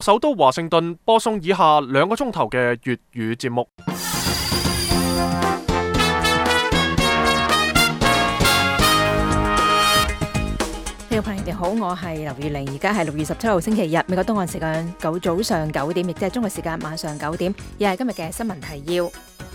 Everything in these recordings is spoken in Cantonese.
首都華盛頓播送以下2個鐘頭嘅粵語節目。 呢個朋友哋好，我係劉月玲，而家係6月17號星期日，美國東岸時間早上9點，亦即係中國時間晚上9點，亦係今日嘅新聞提要。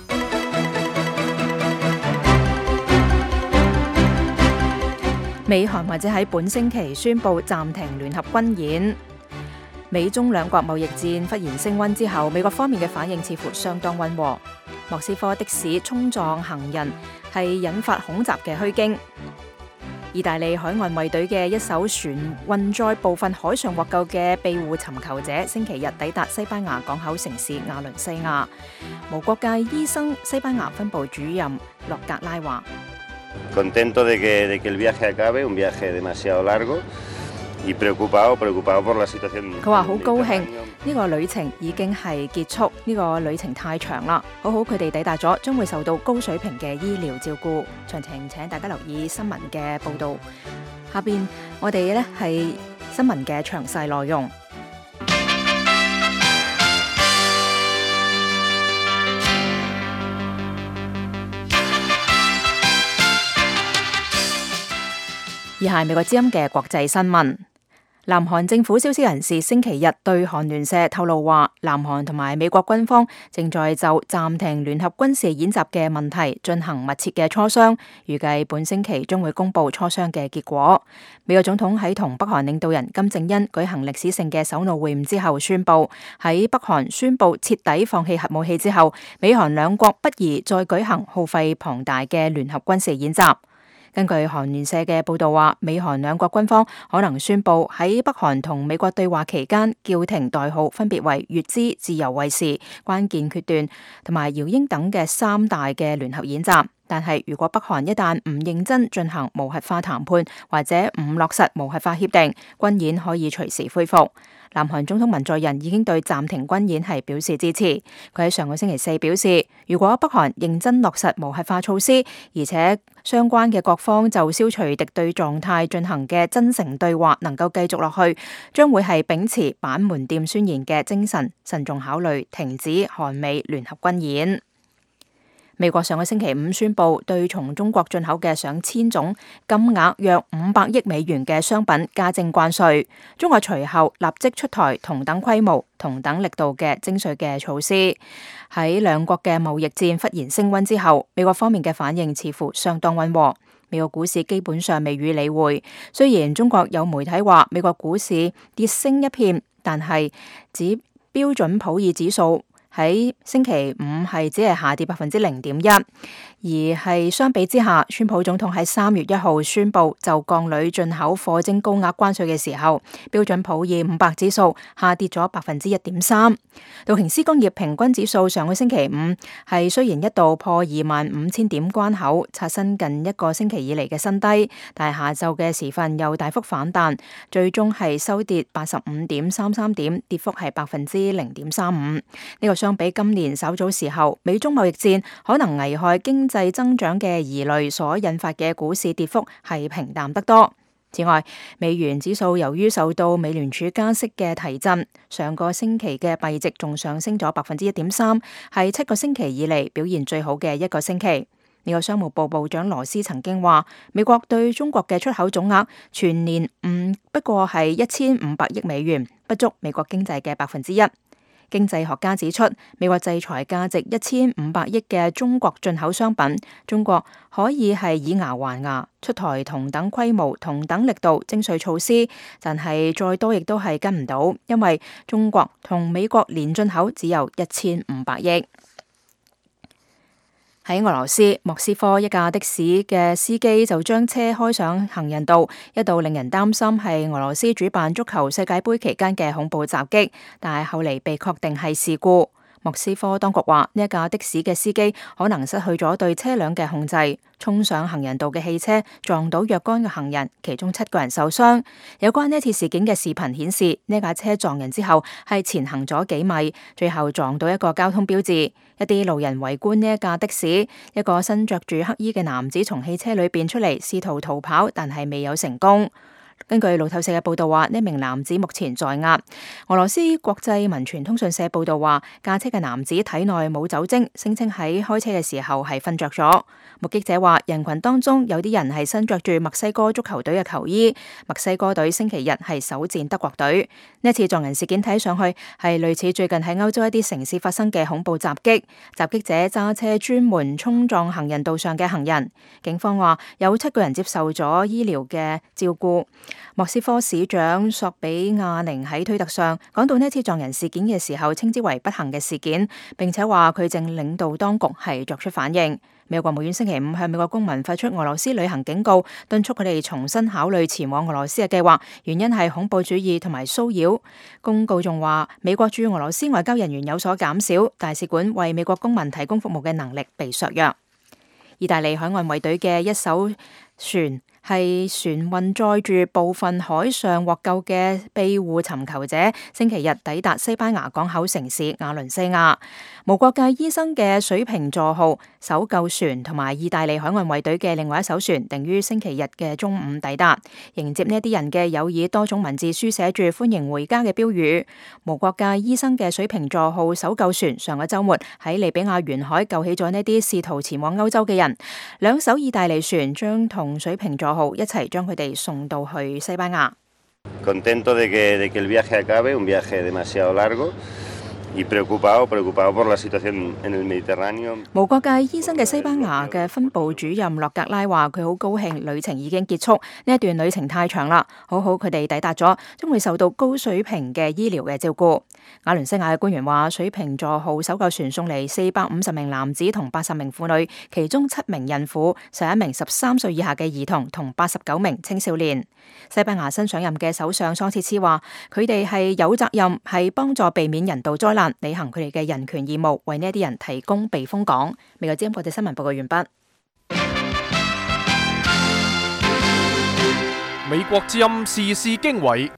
美韓或者喺本星期宣布暫停聯合軍演。美中兩國貿易戰忽然升溫之後，美國方面嘅反應似乎相當溫和。莫斯科的士衝撞行人係引發恐襲嘅虛驚。意大利海岸衛隊嘅一艘船運載部分海上獲救嘅庇護尋求者，星期日抵達西班牙港口城市亞倫西亞。無國界醫生西班牙分部主任洛格拉話。 Contento de que el viaje acabe, un viaje demasiado largo y preocupado por la situación。 佢話好高興呢個旅程已經係結束，呢個旅程太長啦，好好佢哋抵達咗，將會受到高水平嘅醫療照顧。詳情請大家留意新聞嘅報導。下邊我哋呢係新聞嘅詳細內容。以下係美國之音嘅國際新聞。南韓政府消息人士星期日對韓聯社透露話，南韓同埋美國軍方正在就暫停聯合軍事演習嘅問題進行密切嘅磋商，預計本星期將會公布磋商嘅結果。美國總統喺同北韓領導人金正恩舉行歷史性嘅首腦會晤之後宣布，喺北韓宣布徹底放棄核武器之後，美韓兩國不宜再舉行耗費龐大嘅聯合軍事演習。根據韓聯社嘅報導話，美韓兩國軍方可能宣布喺北韓同美國對話期間叫停代號分別為乙支、自由衛士、關鍵決斷同埋姚英等嘅3大嘅聯合演習。但係如果北韓一旦唔認真進行無核化談判或者唔落實無核化協定，軍演可以隨時恢復。南韓總統文在寅已經對暫停軍演係表示支持。佢喺上個星期4表示，如果北韓認真落實無核化措施，而且相關嘅各方就消除敵對狀態進行嘅真誠對話能夠繼續落去，將會係秉持板門店宣言嘅精神，慎重考慮停止韓美聯合軍演。美國上個星期5宣布對從中國進口嘅上千種金額約500億美元嘅商品加徵關稅。中國隨後立即出台同等規模、同等力度嘅徵稅嘅措施。喺兩國嘅貿易戰忽然升溫之後，美國方面嘅反應似乎相當溫和。美國股市基本上未予理會。雖然中國有媒體話美國股市跌升一片，但係指標準普爾指數喺星期5係只係下跌0.1%，而係相比之下，川普總統喺3月1號宣布就鋼鋁進口課徵高額關稅嘅時候，標準普爾500指數下跌咗1.3%。道瓊斯工業平均指數上個星期5係雖然一度破25,000點關口，刷新近1個星期以嚟嘅新低，但係下晝嘅時分又大幅反彈，最終係收跌85.33點，跌幅係0.35%。呢個相比今年稍早時候美中貿易戰可能危害經濟增長嘅疑慮所引發嘅股市跌幅係平淡得多。此外，美元指數由於受到美聯儲加息嘅提振，上個星期嘅幣值仲上升咗1.3%，係7個星期以嚟表現最好嘅一個星期。美國商務部部長羅斯曾經話，美國對中國嘅出口總額全年不過係1500億美元，不足美國經濟嘅1%。經濟學家指出，美國制裁價值1500億嘅中國進口商品，中國可以係以牙還牙，出台同等規模、同等力度徵稅措施，但係再多亦都係跟唔到，因為中國同美國年進口只有1500億。喺俄羅斯莫斯科，一架的士嘅司機就將車開上行人道，一度令人擔心係俄羅斯主辦足球世界盃期間嘅恐怖襲擊，但係後嚟被確定係事故。莫斯科當局話，呢一架的士嘅司機可能失去咗對車輛嘅控制，衝上行人道嘅汽車撞到若干嘅行人，其中7個人受傷。有關呢一次事件嘅視頻顯示，呢架車撞人之後係前行咗幾米，最後撞到一個交通標誌。一啲路人圍觀呢一架的士，一個身着住黑衣嘅男子從汽車裏邊出嚟，試圖逃跑，但係未有成功。 根據路透社嘅報道話，呢名男子目前在押。俄羅斯國際文傳通訊社報道話，駕車嘅男子體內冇酒精，聲稱喺開車嘅時候係瞓着咗。目擊者話，人群當中有啲人係身着住墨西哥足球隊嘅球衣。墨西哥隊星期日係首戰德國隊。呢一次撞人事件睇上去係類似最近喺歐洲一啲城市發生嘅恐怖襲擊，襲擊者揸車專門衝撞行人道上嘅行人。警方話有7個人接受咗醫療嘅照顧。莫斯科市長索比亞寧喺推特上講到呢次撞人事件嘅時候，稱之為不幸嘅事件，並且話佢正領導當局係作出反應。美國國務院星期五向美國公民發出俄羅斯旅行警告，敦促佢哋重新考慮前往俄羅斯嘅計劃，原因係恐怖主義同埋騷擾。公告仲話，美國駐俄羅斯外交人員有所減少，大使館為美國公民提供服務嘅能力被削弱。意大利海岸衛隊嘅一艘船係船運載住部分海上獲救嘅庇護尋求者，星期日抵達西班牙港口城市瓦倫西亞。無國界醫生嘅水瓶座號搜救船同埋意大利海岸衛隊嘅另外一艘船，定於星期日嘅中午抵達。迎接呢啲人嘅有以多種文字書寫住歡迎回家嘅標語。無國界醫生嘅水瓶座號搜救船上個週末喺利比亞沿海救起咗呢啲試圖前往歐洲嘅人。2艘意大利船將同水瓶座號一齊將佢哋送到去西班牙。 Contento de que el viaje acabe, un viaje demasiado largo. Preocupado por la situación en el Mediterráneo。無國界醫生嘅西班牙嘅分部主任洛格拉話：佢好高興旅程已經結束，呢一段旅程太長啦，好好佢哋抵達咗，將會受到高水平嘅醫療嘅照顧。瓦倫西亞嘅官員話：水瓶座號搜救船送嚟450名男子同80名婦女，其中7名孕婦、11名13歲以下嘅兒童同89名青少年。西班牙新上任嘅首相桑切斯話：佢哋係有責任係幫助避免人道災難，履行佢哋嘅人權義務，為呢一啲人提供避風港。美國之音國際新聞報告完畢。 美國之音時事經緯，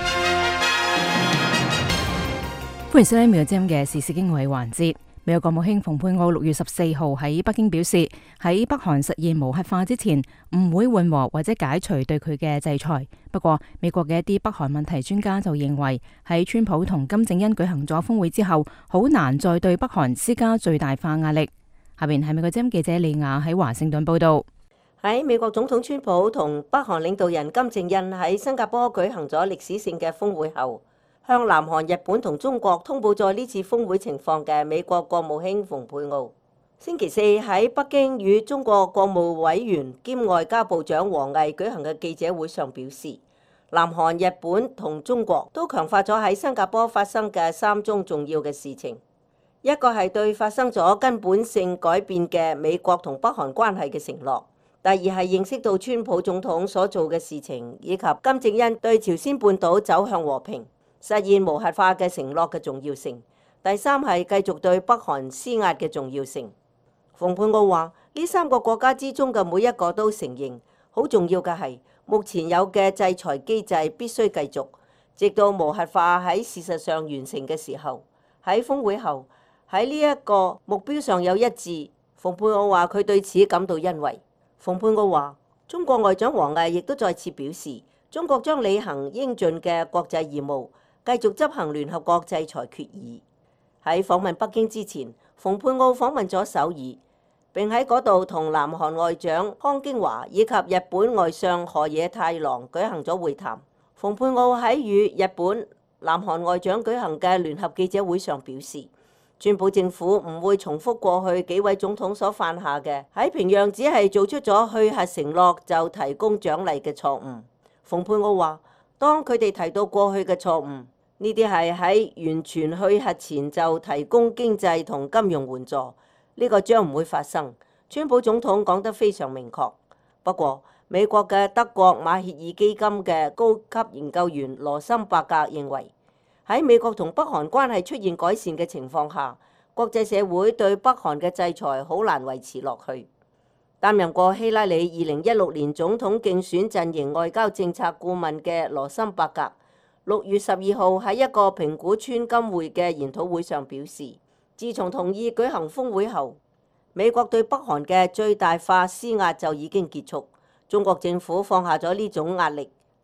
歡迎收聽美國之音嘅時事經緯環節。美國國務卿蓬佩奧6月14號喺北京表示，喺北韓實現無核化之前，唔會緩和或者解除對佢嘅制裁。不過，美國嘅一啲北韓問題專家就認為，喺川普同金正恩舉行咗峰會之後，好難再對北韓施加最大化壓力。下邊係美國之音記者李雅喺華盛頓報道。 喺美國總統川普同北韓領導人金正恩喺新加坡舉行咗歷史性嘅峰會後，向南韓、日本同中國通報咗呢次峰會情況嘅美國國務卿蓬佩奧，星期四喺北京與中國國務委員兼外交部長王毅舉行嘅記者會上表示，南韓、日本同中國都強化咗喺新加坡發生嘅3宗重要嘅事情，一個係對發生咗根本性改變嘅美國同北韓關係嘅承諾，第二係認識到川普總統所做嘅事情，以及金正恩對朝鮮半島走向和平、實現無核化嘅承諾嘅重要性，第三係繼續對北韓施壓嘅重要性。蓬佩奧話：呢3個國家之中嘅每一個都承認，好重要嘅係目前有嘅制裁機制必須繼續，直到無核化喺事實上完成嘅時候。喺峰會後，喺呢一個目標上有一致。蓬佩奧話佢對此感到欣慰。蓬佩奧話：中國外長王毅亦都再次表示，中國將履行應盡嘅國際義務，繼續執行聯合國制裁決議。喺訪問北京之前，蓬佩奧訪問咗首爾，並喺嗰度同南韓外長康京華以及日本外相河野太郎舉行咗會談。蓬佩奧喺與日本、南韓外長舉行嘅聯合記者會上表示，川普政府唔會重複過去幾位總統所犯下嘅喺平壤只係做出咗去核承諾就提供獎勵嘅錯誤。蓬佩奧話：當佢哋提到過去嘅錯誤，呢啲係喺完全去核前就提供經濟同金融援助，呢個將唔會發生。川普總統講得非常明確。不過，美國嘅德國馬歇爾基金嘅高級研究員羅森伯格認為，喺美國同北韓關係出現改善嘅情況下，國際社會對北韓嘅制裁好難維持落去。擔任過希拉里2016年總統競選陣營外交政策顧問嘅羅森伯格6月12號喺一個評估川金會嘅研討會上表示，自從同意舉行峰會後，美國對北韓嘅最大化施壓就已經結束。中國政府放下咗呢種壓力，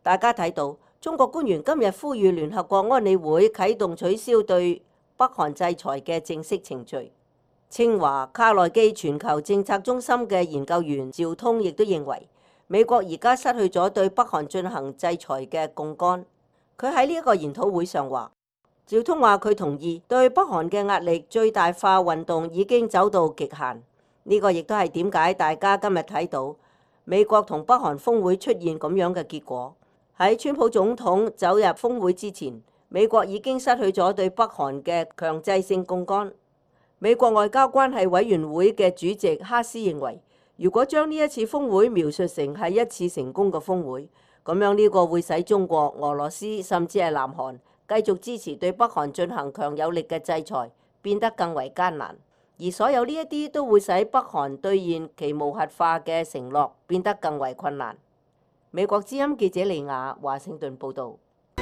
大家睇到中國官員今日呼籲聯合國安理會啟動取消對北韓制裁嘅正式程序。清華卡內基全球政策中心嘅研究員趙通亦都認為，美國而家失去咗對北韓進行制裁嘅槓桿。佢喺呢一個研討會上話，趙通話佢同意對北韓嘅壓力最大化運動已經走到極限。呢個亦都係點解大家今日睇到美國同北韓峰會出現咁樣嘅結果。喺川普總統走入峰會之前，美國已經失去咗對北韓嘅強制性槓桿。美國外交關係委員會嘅主席哈斯認為，如果將呢一次峰會描述成係一次成功嘅峰會，咁樣呢個會使中國、俄羅斯甚至係南韓繼續支持對北韓進行強有力嘅制裁變得更為艱難，而所有呢一啲都會使北韓兌現其無核化嘅承諾變得更為困難。美國之音記者李雅華盛頓報導。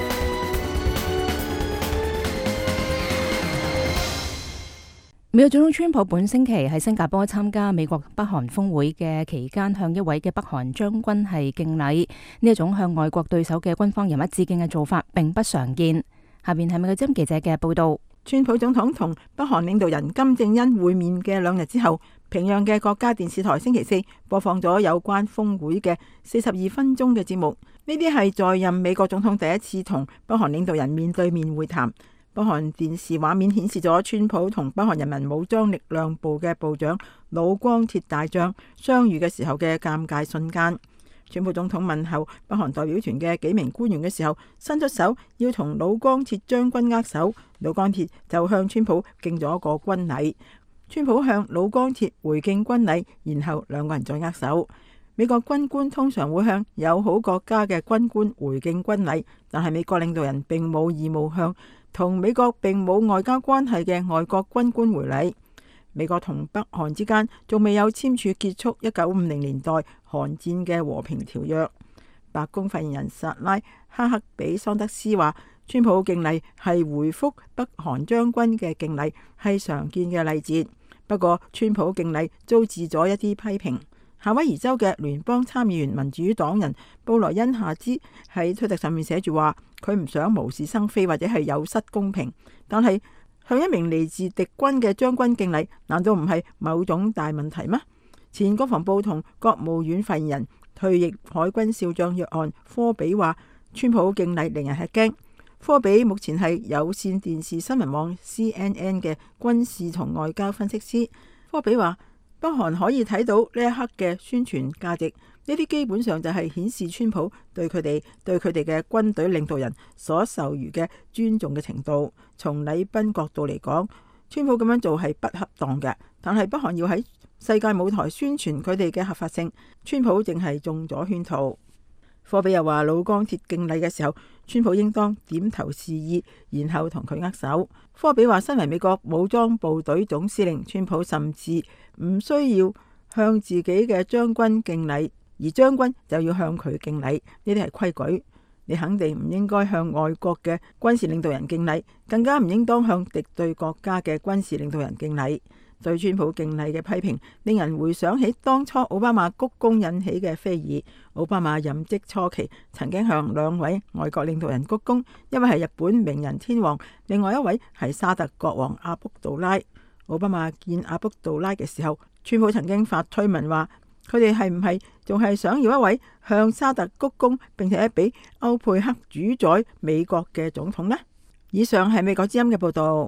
美國總統川普本星期喺新加坡參加美國北韓峰會嘅期間，向一位嘅北韓將軍係敬禮。呢一種向外國對手嘅軍方人物致敬嘅做法並不常見。下邊係美國之音記者嘅報導。 川普總統同北韓領導人金正恩會面嘅2日之後，平壤嘅國家電視台星期四播放咗有關峰會嘅42分鐘嘅節目。呢啲係在任美國總統第一次同北韓領導人面對面會談。北韓電視畫面顯示咗川普同北韓人民武裝力量部嘅部長老光鐵大將相遇嘅時候嘅尷尬瞬間。川普總統問候北韓代表團嘅幾名官員嘅時候，伸出手要同老光鐵將軍握手，老光鐵就向川普敬咗個軍禮。川普向老光鐵回敬軍禮，然後兩個人再握手。美國軍官通常會向友好國家嘅軍官回敬軍禮，但係美國領導人並冇義務向同美國並冇外交關係嘅外國軍官回禮。美國同北韓之間仲未有簽署結束1950年代韓戰嘅和平條約。白宮發言人薩拉哈克比桑德斯話，川普敬禮係回覆北韓將軍嘅敬禮，係常見嘅禮節。不過川普敬禮遭致咗一啲批評。夏威夷州嘅聯邦參議員民主黨人布萊恩夏茲喺推特上面寫住話，佢唔想無事生非或者係有失公平，但係向一名嚟自敵軍嘅將軍敬禮，難道唔係某種大問題嗎？前國防部同國務院發言人退役海軍少將約翰科比話，川普敬禮令人吃驚。科比目前係有線電視新聞網 CNN 嘅軍事同外交分析師。科比話，北韓可以睇到呢一刻嘅宣傳價值，呢啲基本上就係顯示川普對佢哋嘅軍隊領導人所授予嘅尊重嘅程度。從禮賓角度嚟講，川普咁樣做係不恰當嘅，但係北韓要喺世界舞台宣傳佢哋嘅合法性，川普淨係中咗圈套。科比又話，老光鐵敬禮嘅時候，川普應當點頭示意，然後同佢握手。科比話，身為美國武裝部隊總司令，川普甚至唔需要向自己嘅將軍敬禮，而將軍就要向佢敬禮。呢啲係規矩，你肯定唔應該向外國嘅軍事領導人敬禮，更加唔應當向敵對國家嘅軍事領導人敬禮。對川普敬禮嘅批評，令人回想起當初奧巴馬鞠躬引起嘅非議。奧巴馬任職初期，曾經向2位外國領導人鞠躬，一位係日本明仁天皇，另外一位係沙特國王阿卜杜拉。奧巴馬見阿卜杜拉嘅時候，川普曾經發推文話，佢哋係唔係仲係想要一位向沙特鞠躬並且俾歐佩克主宰美國嘅總統呢？以上係美國之音嘅報道。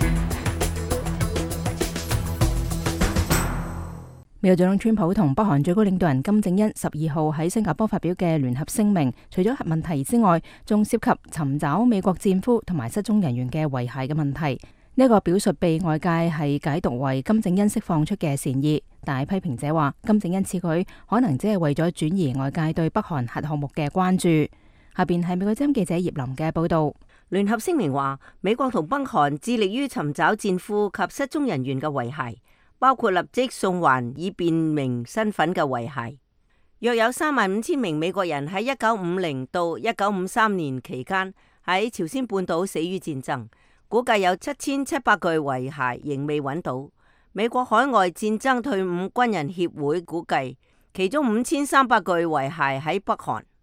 美國總統川普同北韓最高領導人金正恩12號喺新加坡發表嘅聯合聲明，除咗核問題之外，仲涉及尋找美國戰俘同埋失蹤人員嘅遺骸嘅問題。呢個表述被外界係解讀為金正恩釋放出嘅善意，但係批評者話金正恩此舉可能只係為咗轉移外界對北韓核項目嘅關注。下邊係美國之音記者葉林嘅報道。 聯合聲明話，美國同北韓致力於尋找戰俘及失蹤人員嘅遺骸，包括立即送還以辨明身份嘅遺骸。約有35000名美國人喺1950到1953年期間喺朝鮮半島死於戰爭，估計有7700具遺骸仍未揾到。美國海外戰爭退伍軍人協會估計，其中5300具遺骸喺北韓。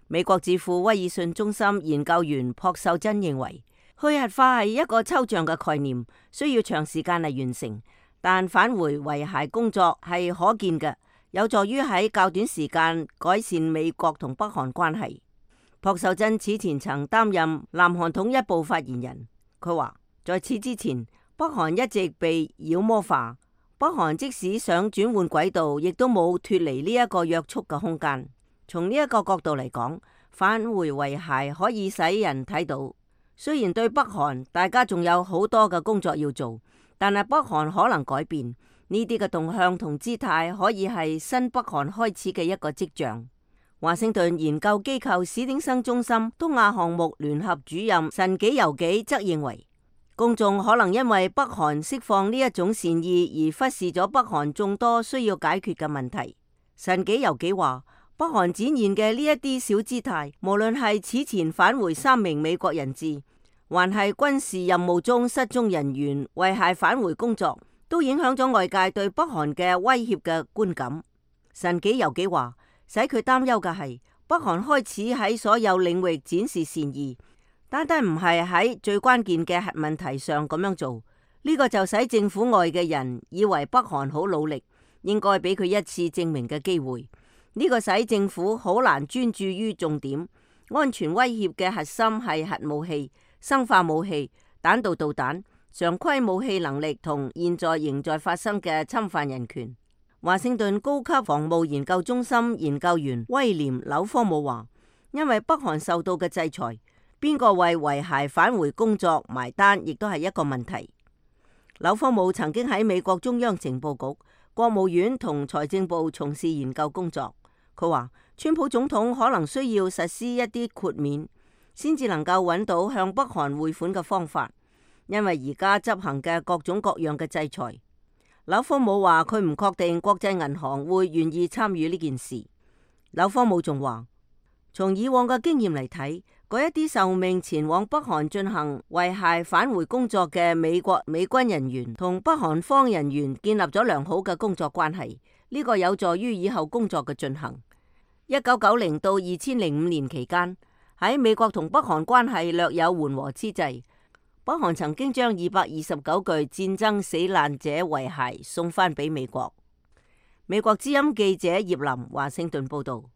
美國智庫威爾遜中心研究員朴秀珍認為，去核化係一個抽象嘅概念，需要長時間嚟完成，但返回遺骸工作係可見嘅，有助於喺較短時間改善美國同北韓關係。朴秀珍此前曾擔任南韓統一部發言人，佢話在此之前，北韓一直被妖魔化，北韓即使想轉換軌道，亦都冇脫離呢一個約束嘅空間。從呢一個角度嚟講，返回遺骸可以使人睇到，雖然對北韓大家仲有好多嘅工作要做，但係北韓可能改變，呢啲嘅動向同姿態可以係新北韓開始嘅一個跡象。華盛頓研究機構史丁生中心東亞項目聯合主任神紀由紀則認為，公眾可能因為北韓釋放呢一種善意而忽視咗北韓眾多需要解決嘅問題。神紀由紀話，北韓展現嘅呢一啲小姿態，無論係此前返回3名美國人質，還係軍事任務中失蹤人員遺骸返回工作，都影響咗外界對北韓嘅威脅嘅觀感。神紀由紀話，使佢擔憂嘅係北韓開始喺所有領域展示善意，單單唔係喺最關鍵嘅核問題上咁樣做，呢個就使政府外嘅人以為北韓好努力，應該俾佢一次證明嘅機會。呢個使政府好難專注於重點。安全威脅嘅核心係核武器、生化武器、彈道導彈、常規武器能力同現在仍在發生嘅侵犯人權。華盛頓高級防務研究中心研究員威廉紐科姆話，因為北韓受到嘅制裁，邊個為遺骸返回工作埋單，亦都係一個問題。紐科姆曾經喺美國中央情報局、國務院同財政部從事研究工作。佢話，川普總統可能需要實施一啲豁免，先至能夠揾到向北韓匯款嘅方法，因為而家執行嘅各種各樣嘅制裁。紐科姆話佢唔確定國際銀行會願意參與呢件事。紐科姆仲話，從以往嘅經驗嚟睇，嗰一啲受命前往北韓進行遺骸返回工作嘅美軍人員同北韓方人員建立咗良好嘅工作關係，呢個有助於以後工作嘅進行。1990到2005年期間，喺美國同北韓關係略有緩和之際，北韓曾經將229具戰爭死難者遺骸送翻俾美國。美國之音記者葉林華盛頓報道。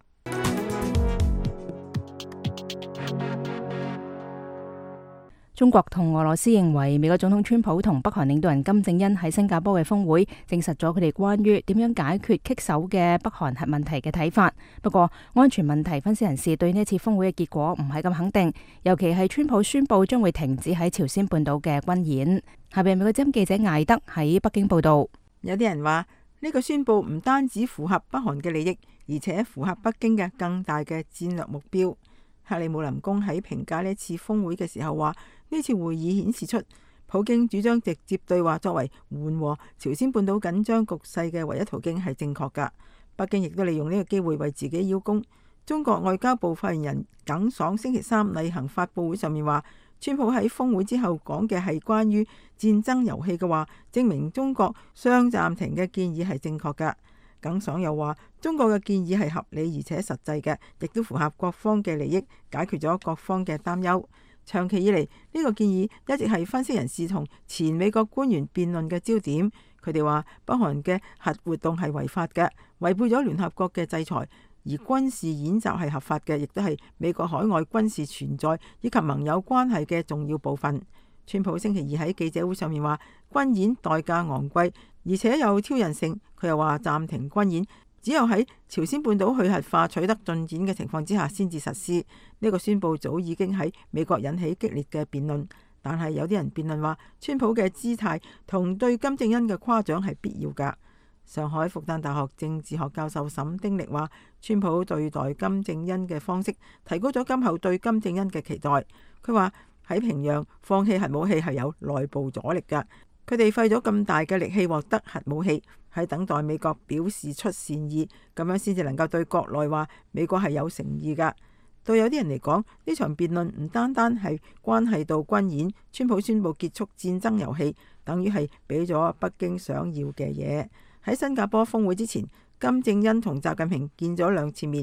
中國同俄羅斯認為美國總統川普同北韓領導人金正恩喺新加坡嘅峰會證實咗佢哋關於點樣解決棘手嘅北韓核問題嘅睇法。不過安全問題分析人士對呢次峰會嘅結果唔係咁肯定，尤其係川普宣布將會停止喺朝鮮半島嘅軍演。下邊美國之音記者艾德喺北京報道。 有啲人話呢個宣布唔單止符合北韓嘅利益，而且符合北京嘅更大嘅戰略目標。克里姆林宮喺評價呢次峰會嘅時候話，呢次會議顯示出普京主張直接對話作為緩和朝鮮半島緊張局勢嘅唯一途徑係正確㗎。北京亦都利用呢個機會為自己邀功。中國外交部發言人耿爽星期3例行發佈會上面話，川普喺峰會之後講嘅係關於戰爭遊戲嘅話，證明中國雙暫停嘅建議係正確㗎。耿爽又話，中國嘅建議係合理而且實際嘅，亦都符合各方嘅利益，解決咗各方嘅擔憂。長期以嚟，呢個建議一直係分析人士同前美國官員辯論嘅焦點。佢哋話北韓嘅核活動係違法嘅，違背咗聯合國嘅制裁，而軍事演習係合法嘅，亦都係美國海外軍事存在以及盟友關係嘅重要部分。川普星期2喺記者會上面話，軍演代價昂貴，而且有挑釁性。佢又話暫停軍演只有喺朝鮮半島去核化取得進展嘅情況之下先至實施。呢個宣佈早已經喺美國引起激烈嘅辯論，但係有啲人辯論話，川普嘅姿態同對金正恩嘅誇獎係必要㗎。上海復旦大學政治學教授沈丁力話，川普對待金正恩嘅方式提高咗今後對金正恩嘅期待。佢話喺平壤放棄核武器係有內部阻力㗎，佢哋費咗咁大嘅力氣獲得核武器，喺等待美國表示出善意，咁樣先至能夠對國內話美國係有誠意㗎。對有啲人嚟講，呢場辯論唔單單係關係到軍演，川普宣布結束戰爭遊戲，等於係俾咗北京想要嘅嘢。喺新加坡峰會之前，金正恩同習近平見咗2次面，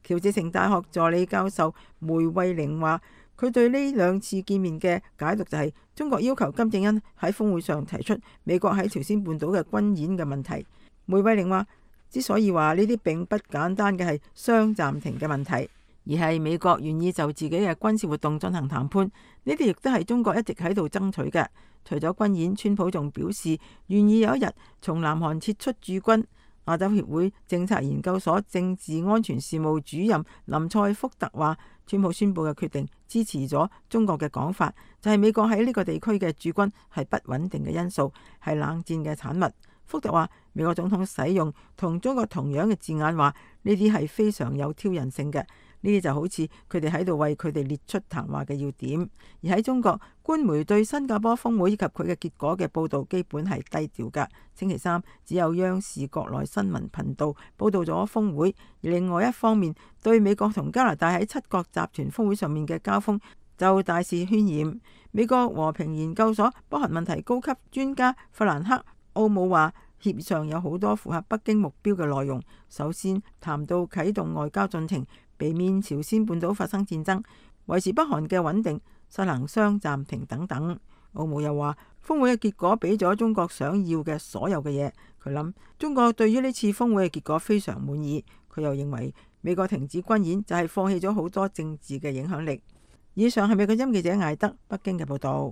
喬治城大學助理教授梅惠玲話，佢對呢兩次見面嘅解讀就係中國要求金正恩喺峰會上提出美國喺朝鮮半島嘅軍演嘅問題。梅惠玲話，之所以話呢啲並不簡單嘅係雙暫停嘅問題，而係美國願意就自己嘅軍事活動進行談判，呢啲亦都係中國一直喺度爭取嘅。除咗軍演，川普仲表示願意有一日從南韓撤出駐軍。亞洲協會政策研究所政治安全事務主任林賽福特話，川普宣布嘅決定支持咗中國嘅講法，就係美國喺呢個地區嘅駐軍係不穩定嘅因素，係冷戰嘅產物。福特話，美國總統使用同中國同樣嘅字眼，話呢啲係非常有挑釁性嘅。呢啲就好似佢哋喺度為佢哋列出談話嘅要點。而喺中國，官媒對新加坡峰會以及佢嘅結果嘅報導基本係低調㗎。星期三只有央視國內新聞頻道報導咗峰會，而另外一方面對美國同加拿大喺七國集團峰會上面嘅交鋒就大肆渲染。美國和平研究所北韓問題高級專家弗蘭克奧姆話，協議上有好多符合北京目標嘅內容。首先談到啟動外交進程，避免朝鮮半島發生戰爭，維持北韓嘅穩定，實行雙暫停等等。奧姆又話，峰會嘅結果俾咗中國想要嘅所有嘅嘢。佢諗中國對於呢次峰會嘅結果非常滿意。佢又認為美國停止軍演就係放棄咗好多政治嘅影響力。以上係美國之音記者艾德北京嘅報道。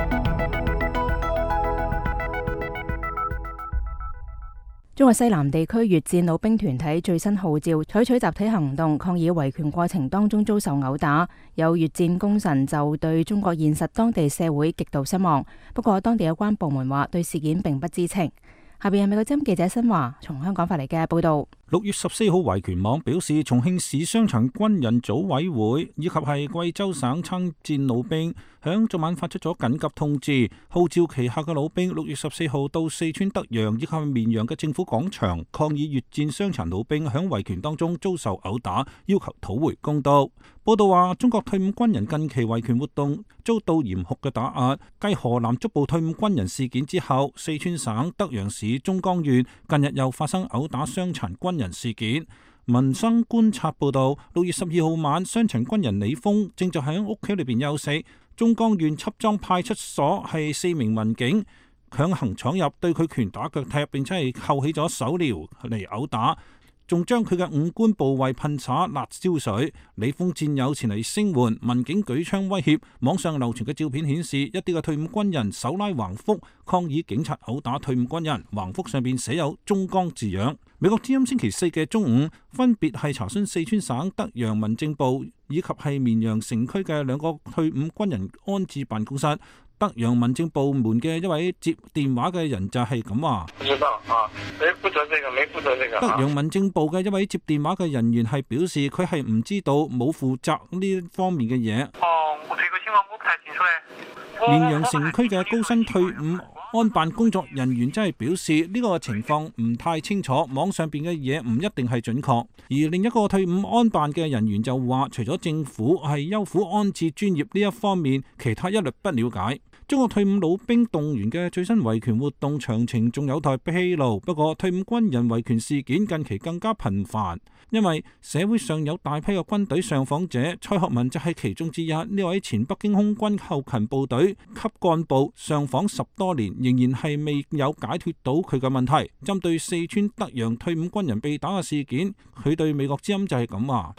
中國西南地區越戰老兵團體最新號召採取集體行動抗議維權過程當中遭受毆打，有越戰功臣就對中國現實當地社會極度失望。不過當地有關部門話對事件並不知情。下邊係美國之音記者新華從香港發嚟嘅報道。 6月14號維權網表示，重慶市傷殘軍人組委會以及係貴州省參戰老兵響昨晚發出咗緊急通知，號召旗下嘅老兵6月14號到四川德陽以及綿陽嘅政府廣場抗議越戰傷殘老兵響維權當中遭受毆打，要求討回公道。報道話，中國退伍軍人近期維權活動遭到嚴酷嘅打壓。繼河南捉捕退伍軍人事件之後，四川省德陽市中江縣近日又發生毆打傷殘軍人事件。民生觀察報道，6月12號晚，傷殘軍人李峰正在喺屋企裏邊休息，中江縣緝莊派出所係4名民警強行闖入，對佢拳打腳踢，並且係扣起咗手鐐嚟毆打，仲將佢嘅五官部位噴灑辣椒水。李峰戰友前嚟聲援，民警舉槍威脅。網上流傳嘅照片顯示，一啲嘅退伍軍人手拉橫幅抗議警察毆打退伍軍人，橫幅上邊寫有中江字樣。美國之音星期4嘅中午，分別係查詢四川省德陽民政部以及係綿陽城區嘅2個退伍軍人安置辦公室。德陽民政部門嘅一位接電話嘅人就係咁話。德陽民政部嘅一位接電話嘅人員係表示，佢係唔知道，冇負責呢方面嘅嘢。 我這個情況我不太清楚。 綿陽城區嘅高薪退伍安辦工作人員真係表示，呢個情況唔太清楚，網上邊嘅嘢唔一定係準確。而另一個退伍安辦嘅人員就話，除咗政府係優撫安置專業呢一方面，其他一律不了解。中國退伍老兵動員嘅最新維權活動詳情仲有待披露，不過退伍軍人維權事件近期更加頻繁，因為社會上有大批嘅軍隊上訪者，蔡學文就係其中之一。呢位前北京空軍後勤部隊級幹部上訪10多年，仍然係未有解決到佢嘅問題。針對四川德陽退伍軍人被打嘅事件，佢對美國之音就係咁話。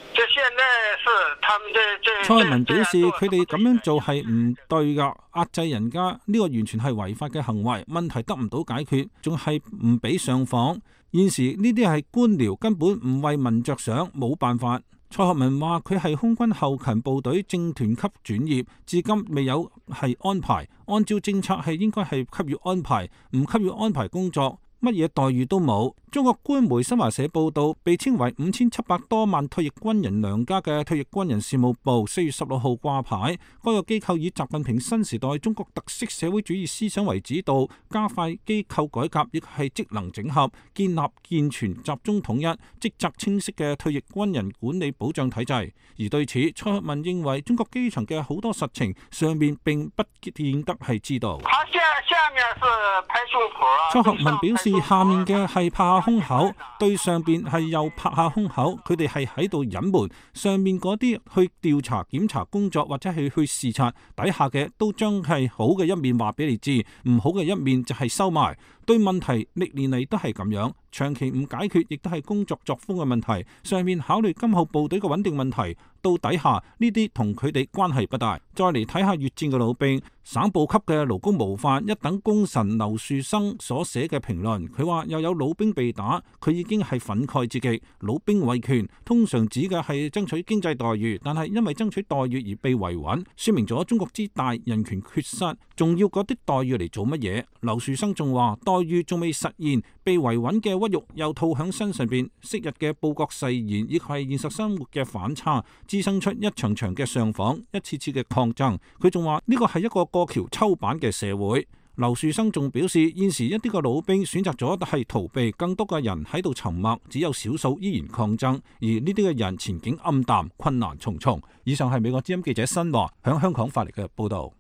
蔡學文表示，佢哋咁樣做係唔對噶，壓制人家呢個完全係違法嘅行為，問題得唔到解決，仲係唔俾上訪。現時呢啲係官僚，根本唔為民着想，冇辦法。蔡學文話佢係空軍後勤部隊正團級轉業，至今未有係安排，按照政策係應該係給予安排，唔給予安排工作，乜嘢待遇都冇。中國官媒新華社報道，被稱為5700多萬退役軍人娘家嘅退役軍人事務部4月16號掛牌。該個機構以習近平新時代中國特色社會主義思想為指導，加快機構改革，亦係職能整合，建立健全集中統一、職責清晰嘅退役軍人管理保障體制。而對此，蔡學文認為中國基層嘅好多實情上面並不見得係知道。蔡學文表示， 示下面嘅係拍下胸口，對上邊係又拍下胸口，佢哋係喺度隱瞞，上面嗰啲去調查檢查工作或者係去視察，底下嘅都將係好嘅一面話俾你知，唔好嘅一面就係收埋。對問題歷年嚟都係咁樣，長期唔解決亦都係工作作風嘅問題。上面考慮今後部隊嘅穩定問題，到底下呢啲同佢哋關係不大。再嚟睇下越戰嘅老兵，省部級嘅勞工模範一等功臣劉樹生所寫嘅評論，佢話又有老兵被打，佢已經係憤慨至極。老兵維權通常指嘅係爭取經濟待遇，但係因為爭取待遇而被維穩，說明咗中國之大人權缺失，仲要嗰啲待遇嚟做乜嘢？劉樹生仲話待遇仲未實現，被維穩嘅屈辱又套響身上邊，昔日嘅報國誓言亦係現實生活嘅反差，滋生出一場場嘅上訪，一次次嘅抗爭。佢仲話呢個係一個過橋抽板嘅社會。劉樹生仲表示，現時一啲嘅老兵選擇咗係逃避，更多嘅人喺度沉默，只有少數依然抗爭，而呢啲嘅人前景暗淡，困難重重。以上係美國之音記者新華響香港發嚟嘅報道。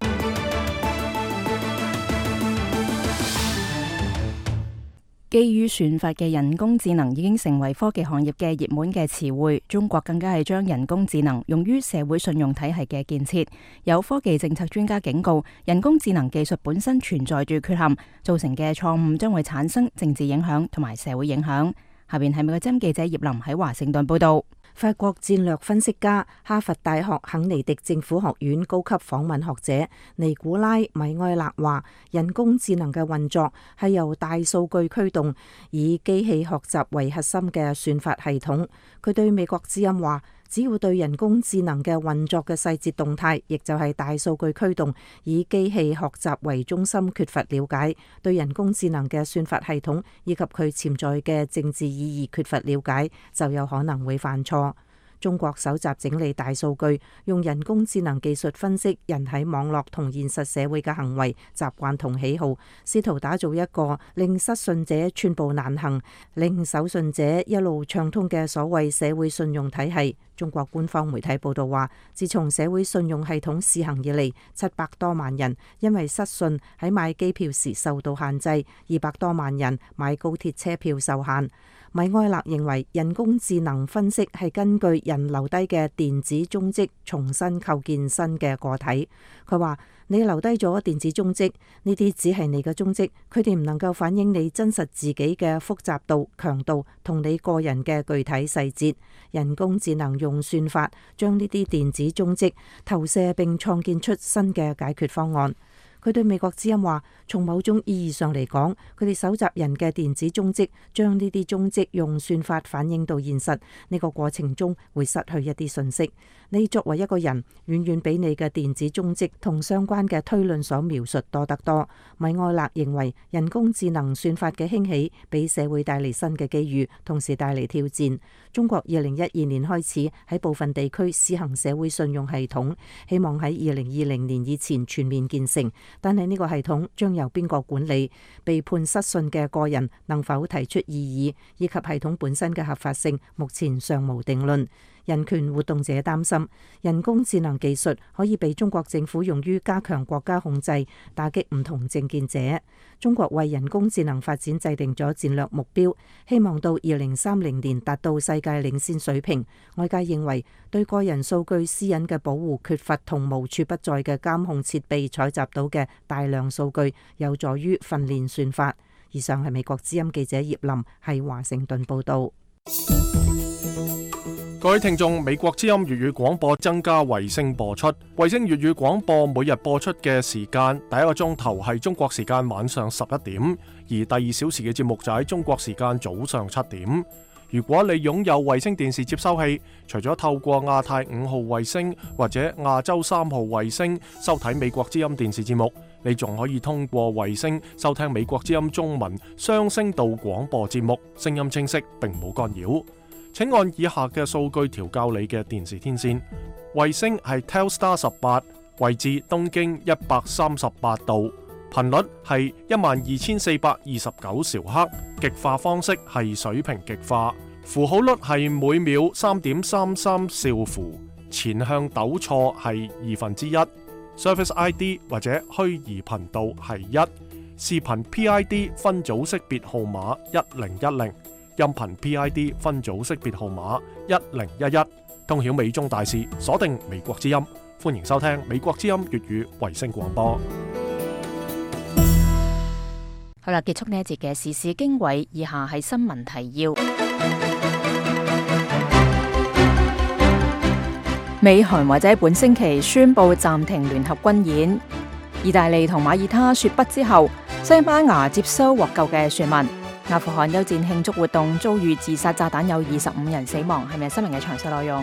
基於算法嘅人工智能已經成為科技行業嘅熱門嘅詞彙，中國更加係將人工智能用於社會信用體系嘅建設。有科技政策專家警告，人工智能技術本身存在住缺陷，造成嘅錯誤將會產生政治影響同埋社會影響。下邊係美國之音記者葉林喺華盛頓報道。 法國戰略分析家、哈佛大學肯尼迪政府學院高級訪問學者尼古拉米埃勒話，人工智能嘅運作係由大數據驅動，以機器學習為核心嘅算法系統。佢對美國之音話，只要對人工智能嘅運作嘅細節動態，亦就係大數據驅動，以機器學習為中心缺乏了解，對人工智能嘅算法系統以及佢潛在嘅政治意義缺乏了解，就有可能會犯錯。中國搜集整理大數據，用人工智能技術分析人喺網絡同現實社會嘅行為、習慣同喜好，試圖打造一個令失信者寸步難行、令守信者一路暢通嘅所謂社會信用體系。中國官方媒體報道話，自從社會信用系統試行以嚟，700多萬人因為失信喺買機票時受到限制，200多萬人買高鐵車票受限。米埃勒認為，人工智能分析係根據人留低嘅電子蹤跡重新構建新嘅個體。佢話，你留低咗電子蹤跡，呢啲只係你嘅蹤跡，佢哋唔能夠反映你真實自己嘅複雜度、強度同你個人嘅具體細節。人工智能用算法將呢啲電子蹤跡投射並創建出新嘅解決方案。佢對美國之音話，從某種意義上嚟講，佢哋搜集人嘅電子蹤跡，將呢啲蹤跡用算法反映到現實，呢個過程中會失去一啲信息。你作為一個人，遠遠比你嘅電子蹤跡同相關嘅推論所描述多得多。米埃勒認為，人工智能算法嘅興起，俾社會帶嚟新嘅機遇，同時帶嚟挑戰。中國2012年開始喺部分地區試行社會信用系統，希望喺2020年以前全面建成。但係呢個系統將由邊個管理？被判失信嘅個人能否提出異議，以及系統本身嘅合法性，目前尚無定論。人權活動者擔心，人工智能技術可以被中國政府用於加強國家控制，打擊唔同政見者。中國為人工智能發展制定咗戰略目標，希望到2030年達到世界領先水平。外界認為，對個人數據私隱嘅保護缺乏同無處不在嘅監控設備採集到嘅大量數據，有助於訓練算法。以上係美國之音記者葉林喺華盛頓報道。 各位聽眾，美國之音粵語廣播增加衛星播出。衛星粵語廣播每日播出嘅時間，第一個鐘頭係中國時間晚上11點，而第2小時嘅節目就喺中國時間早上7點。如果你擁有衛星電視接收器，除咗透過亞太5號衛星或者亞洲3號衛星收睇美國之音電視節目，你仲可以通過衛星收聽美國之音中文雙聲道廣播節目，聲音清晰並冇干擾。請按以下嘅數據調校你嘅電視天線。衛星係 Telstar 18，位置東經138度，頻率係12429兆赫，極化方式係水平極化，符號率係每秒3.33兆符，前向抖錯係1/2，Service ID 或者虛擬頻道係1， 視頻 PID 分組識別號碼1010，音頻 PID 分組識別號碼1011，通曉美中大事，鎖定美國之音。歡迎收聽美國之音粵語衛星廣播。 好啦，結束呢一節嘅時事經緯，以下係新聞提要。美韓或者本星期宣布暫停聯合軍演。意大利同馬耳他說不之後，西班牙接收獲救嘅船民。阿富汗休戰慶祝活動遭遇自殺炸彈，有25人死亡。係咪新聞嘅詳細內容？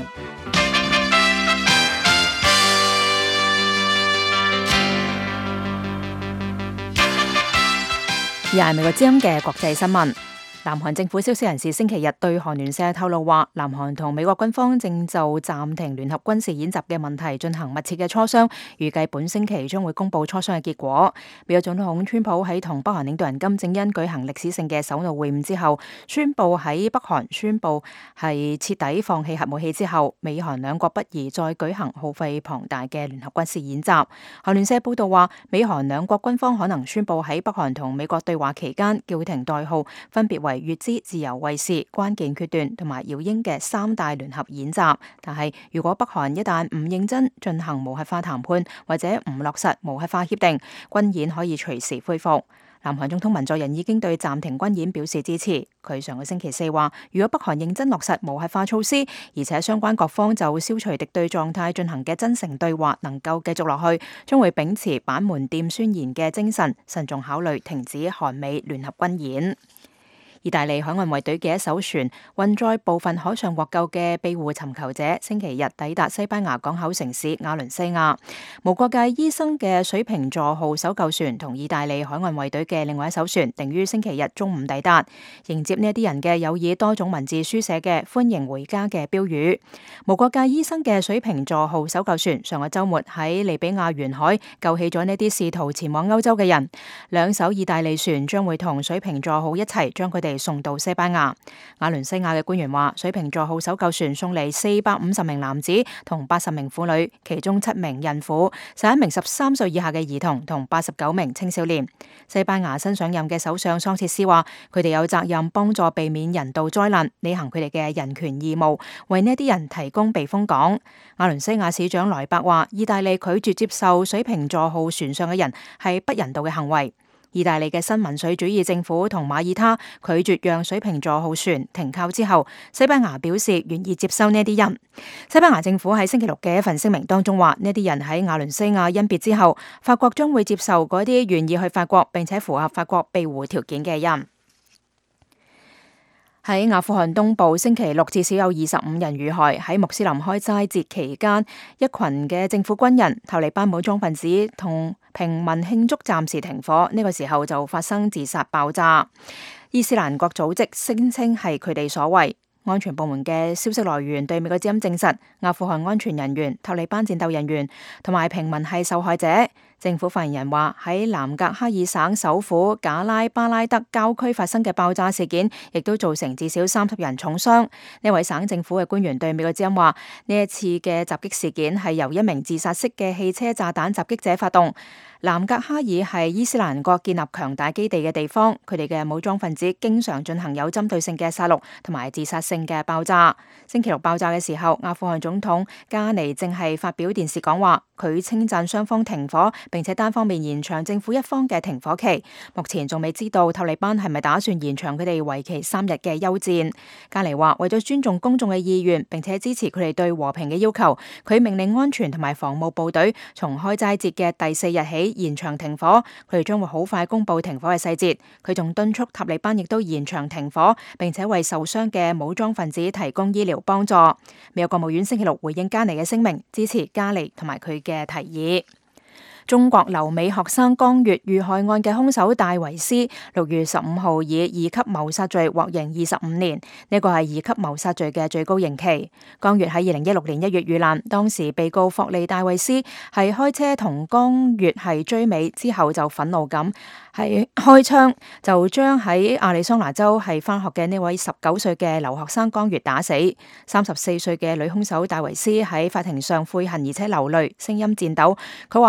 而係美國之音嘅國際新聞。南韓政府消息人士星期日對韓聯社透露話，南韓同美國軍方正就暫停聯合軍事演習嘅問題進行密切嘅磋商，預計本星期將會公布磋商嘅結果。美國總統川普喺同北韓領導人金正恩舉行歷史性嘅首腦會晤之後，宣布喺北韓宣布係徹底放棄核武器之後，美韓兩國不宜再舉行耗費龐大嘅聯合軍事演習。韓聯社報道話，美韓兩國軍方可能宣布喺北韓同美國對話期間叫停代號，分別為乙支、自由衛士、關鍵決斷同埋姚鷹嘅3大聯合演習。但係如果北韓一旦唔認真進行無核化談判，或者唔落實無核化協定，軍演可以隨時恢復。南韓總統文在寅已經對暫停軍演表示支持。佢上個星期4話，如果北韓認真落實無核化措施，而且相關各方就消除敵對狀態進行嘅真誠對話能夠繼續落去，將會秉持板門店宣言嘅精神，慎重考慮停止韓美聯合軍演。意大利海岸衛隊嘅一艘船運載部分海上獲救嘅庇護尋求者，星期日抵達西班牙港口城市瓦倫西亞。無國界醫生嘅水瓶座號搜救船同意大利海岸衛隊嘅另外一艘船，定於星期日中午抵達。迎接呢一啲人嘅有以多種文字書寫嘅歡迎回家嘅標語。無國界醫生嘅水瓶座號搜救船上個週末喺利比亞沿海救起咗呢啲試圖前往歐洲嘅人。兩艘意大利船將會同水瓶座號一齊將佢哋送到西班牙。瓦倫西亞嘅官員話，水瓶座號搜救船送嚟450名男子同80名婦女，其中7名孕婦、11名13歲以下嘅兒童同89名青少年。西班牙新上任嘅首相桑切斯話，佢哋有責任幫助避免人道災難，履行佢哋嘅人權義務，為呢啲人提供避風港。瓦倫西亞市長萊伯話，意大利拒絕接受水瓶座號船上嘅人係不人道嘅行為。意大利嘅新民粹主義政府同馬耳他拒絕讓水瓶座號船停靠之後，西班牙表示願意接收呢啲人。西班牙政府喺星期六嘅一份聲明當中話，呢啲人喺瓦倫西亞甄別之後，法國將會接受嗰啲願意去法國並且符合法國庇護條件嘅人。喺阿富汗東部，星期六至少有25人遇害。喺穆斯林開齋節期間，一群嘅政府軍人、塔利班武裝分子同平民慶祝暫時停火，呢個時候就發生自殺爆炸。伊斯蘭國組織聲稱係佢哋所為。安全部門嘅消息來源對美國之音證實，阿富汗安全人員、塔利班戰鬥人員同埋平民係受害者。政府發言人話，喺南格哈爾省首府賈拉巴拉德郊區發生嘅爆炸事件，亦都造成至少30人重傷。呢位省政府嘅官員對美國之音話，呢一次嘅襲擊事件係由一名自殺式嘅汽車炸彈襲擊者發動。南格哈爾係伊斯蘭國建立強大基地嘅地方，佢哋嘅武裝分子經常進行有針對性嘅殺戮同埋自殺性嘅爆炸。星期六爆炸嘅時候，阿富汗總統加尼正係發表電視講話，佢稱讚雙方停火，並且單方面延長政府一方嘅停火期。目前仲未知道塔利班係咪打算延長佢哋為期3日嘅休戰。加尼話，為咗尊重公眾嘅意願，並且支持佢哋對和平嘅要求，佢命令安全同埋防務部隊從開齋節嘅第4日起延長停火，佢哋將會好快公布停火嘅細節。佢仲敦促塔利班亦都延長停火，並且為受傷嘅武裝分子提供醫療幫助。美國國務院星期六回應加尼嘅聲明，支持加尼同埋佢嘅提議。中國留美學生江月遇害案嘅兇手戴維斯6月15號以2級謀殺罪獲刑25年，呢個係2級謀殺罪嘅最高刑期。江月喺2016年1月遇難，當時被告霍利戴維斯係開車同江月係追尾之後就憤怒咁係開槍，就將喺亞利桑那州係返學嘅呢位19歲嘅留學生江月打死。34歲嘅女兇手戴維斯喺法庭上悔恨而且流淚，聲音顫抖。佢話冇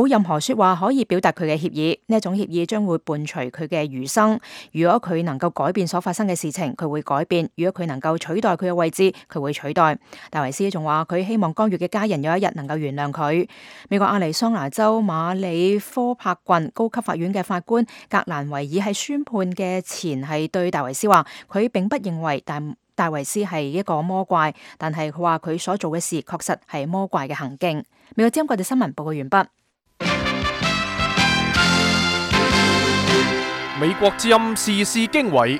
冇任何說話可以表達佢嘅歉意。呢一種歉意將會伴隨佢嘅餘生。如果佢能夠改變所發生嘅事情，佢會改變；如果佢能夠取代佢嘅位置，佢會取代。戴維斯仲話佢希望干預嘅家人有一日能夠原諒佢。美國亞利桑那州馬里科帕郡高級法院嘅法官格蘭維爾喺宣判嘅前係對戴維斯話，佢並不認為戴維斯係一個魔怪，但係佢話佢所做嘅事確實係魔怪嘅行徑。美國之音國際新聞報告完畢。 美國之音時事經緯，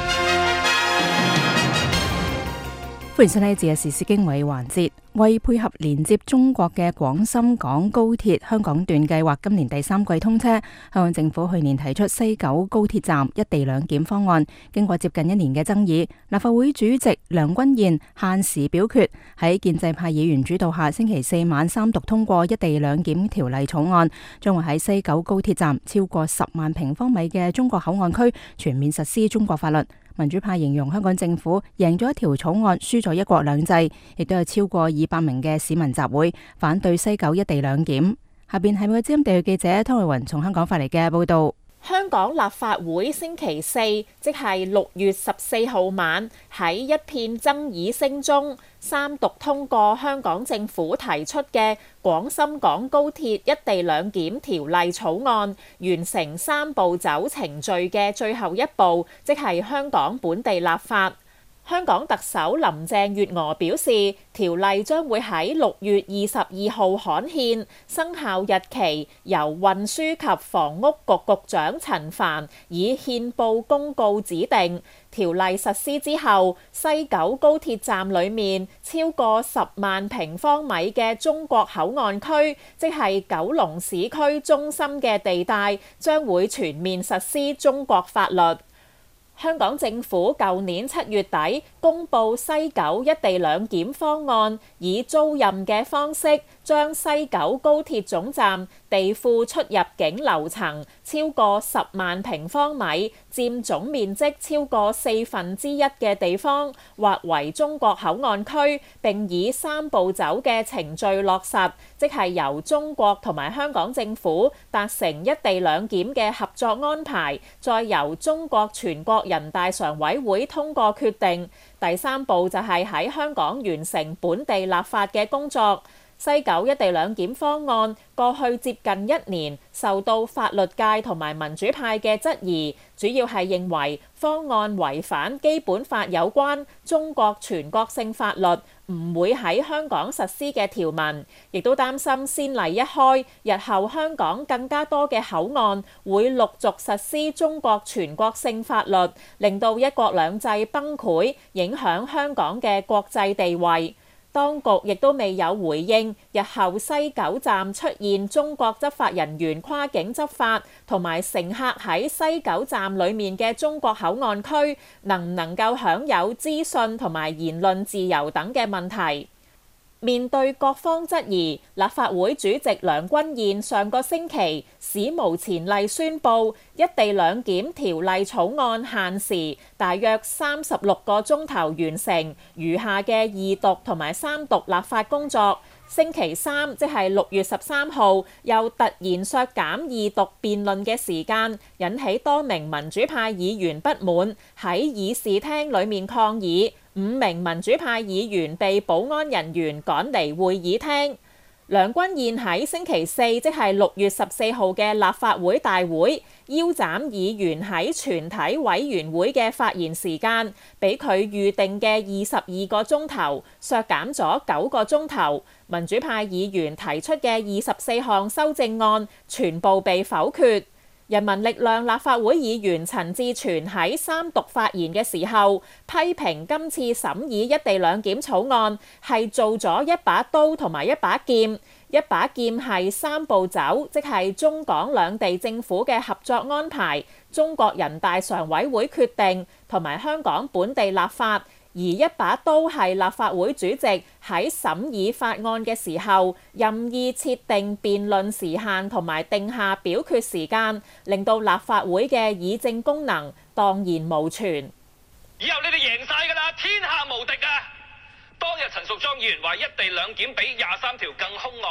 歡迎收睇今日時事經緯環節。為配合連接中國嘅廣深港高鐵香港段計劃今年第3季通車，香港政府去年提出西九高鐵站一地兩檢方案，經過接近1年嘅爭議，立法會主席梁君彥限時表決，喺建制派議員主導下，星期4晚3讀通過一地兩檢條例草案，將會喺西九高鐵站超過10萬平方米嘅中國口岸區全面實施中國法律。民主派形容香港政府贏咗一條草案，輸咗一國兩制，亦都有超過200名嘅市民集會反對西九一地兩檢。下邊係美國之音地區記者湯慧雲從香港發嚟嘅報道。 香港立法會星期4，即係6月14號晚，喺一片爭議聲中3讀通過香港政府提出嘅廣深港高鐵一地兩檢條例草案，完成3步走程序嘅最後一步，即係香港本地立法。香港特首林鄭月娥表示，條例將會喺6月22號刊憲，生效日期由運輸及房屋局局長陳帆以憲報公告指定。條例實施之後，西九高鐵站裡面超過10萬平方米嘅中國口岸區，即係九龍市區中心嘅地帶，將會全面實施中國法律。香港政府舊年7月底公布西九一地兩檢方案，以租賃嘅方式將西九高鐵總站地庫出入境樓層超過10萬平方米，佔總面積超過1/4嘅地方劃為中國口岸區，並以3步走嘅程序落實，即係由中國同埋香港政府達成一地兩檢嘅合作安排，再由中國全國人大常委會通過決定。第3步就係喺香港完成本地立法嘅工作。西九一地兩檢方案過去接近1年，受到法律界同埋民主派嘅質疑，主要係認為方案違反基本法有關中國全國性法律，唔會喺香港實施嘅條文，亦都擔心先例一開，日後香港更加多嘅口岸會陸續實施中國全國性法律，令到一國兩制崩潰，影響香港嘅國際地位。當局亦都未有回應，日後西九站出現中國執法人員跨境執法，同埋乘客喺西九站裡面嘅中國口岸區能唔能夠享有資訊同埋言論自由等嘅問題。面對各方質疑，立法會主席梁君彥上個星期史無前例宣布一地兩檢條例草案限時大約36個鐘頭完成餘下嘅2讀同埋3讀立法工作。星期3即係6月13號又突然削減2讀辯論嘅時間，引起多名民主派議員不滿，喺議事廳裡面抗議。5名民主派議員被保安人員趕離會議廳。梁君彥喺星期4即係6月14號嘅立法會大會腰斬議員喺全體委員會嘅發言時間，比佢預定嘅22個鐘頭削減咗9個鐘頭。民主派議員提出嘅24項修正案全部被否決。人民力量立法會議員陳志全喺3讀發言嘅時候，批評今次審議一地兩檢草案係做咗一把刀同埋一把劍。一把劍係3步走，即係中港兩地政府嘅合作安排、中國人大常委會決定同埋香港本地立法。而一把刀係立法會主席喺審議法案嘅時候任意設定辯論時限同埋定下表決時間，令到立法會嘅議政功能蕩然無存。 以後你哋贏晒㗎啦，天下無敵啊！當日陳淑莊議員話一地兩檢比23條更兇惡，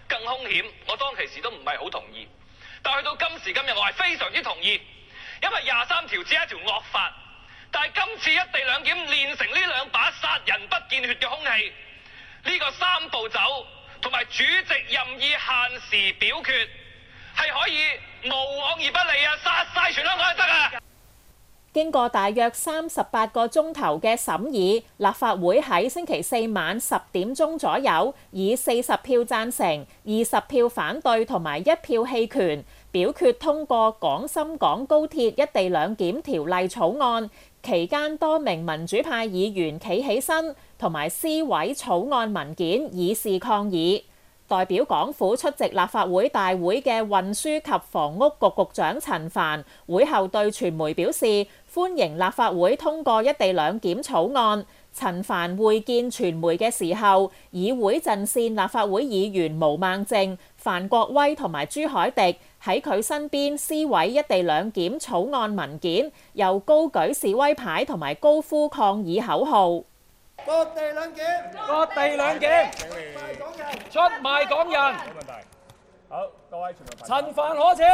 更兇險，我當其時都唔係好同意。但去到今時今日，我係非常之同意，因為23條只係一條惡法，但係今次一地兩檢練成呢兩把殺人不見血嘅兇器，呢個三步走同埋主席任意限時表決係可以無往而不利啊，殺晒全香港就得啊！ 經過大約38個鐘頭嘅審議，立法會喺星期四晚10點鐘左右，以40票贊成、20票反對同埋1票棄權，表決通過廣深港高鐵一地兩檢條例草案。期間多名民主派議員企起身，同埋撕毀草案文件，以示抗議。代表港府出席立法會大會嘅運輸及房屋局局長陳帆，會後對傳媒表示歡迎立法會通過一地兩檢草案。陳帆會見傳媒嘅時候，議會陣線立法會議員毛孟靜、范國威同埋朱凱廸喺佢身邊撕毀一地兩檢草案文件，又高舉示威牌同埋高呼抗議口號。 割地兩檢， 割地兩檢，出賣港人。 冇問題。好，各位全部陳帆可恥。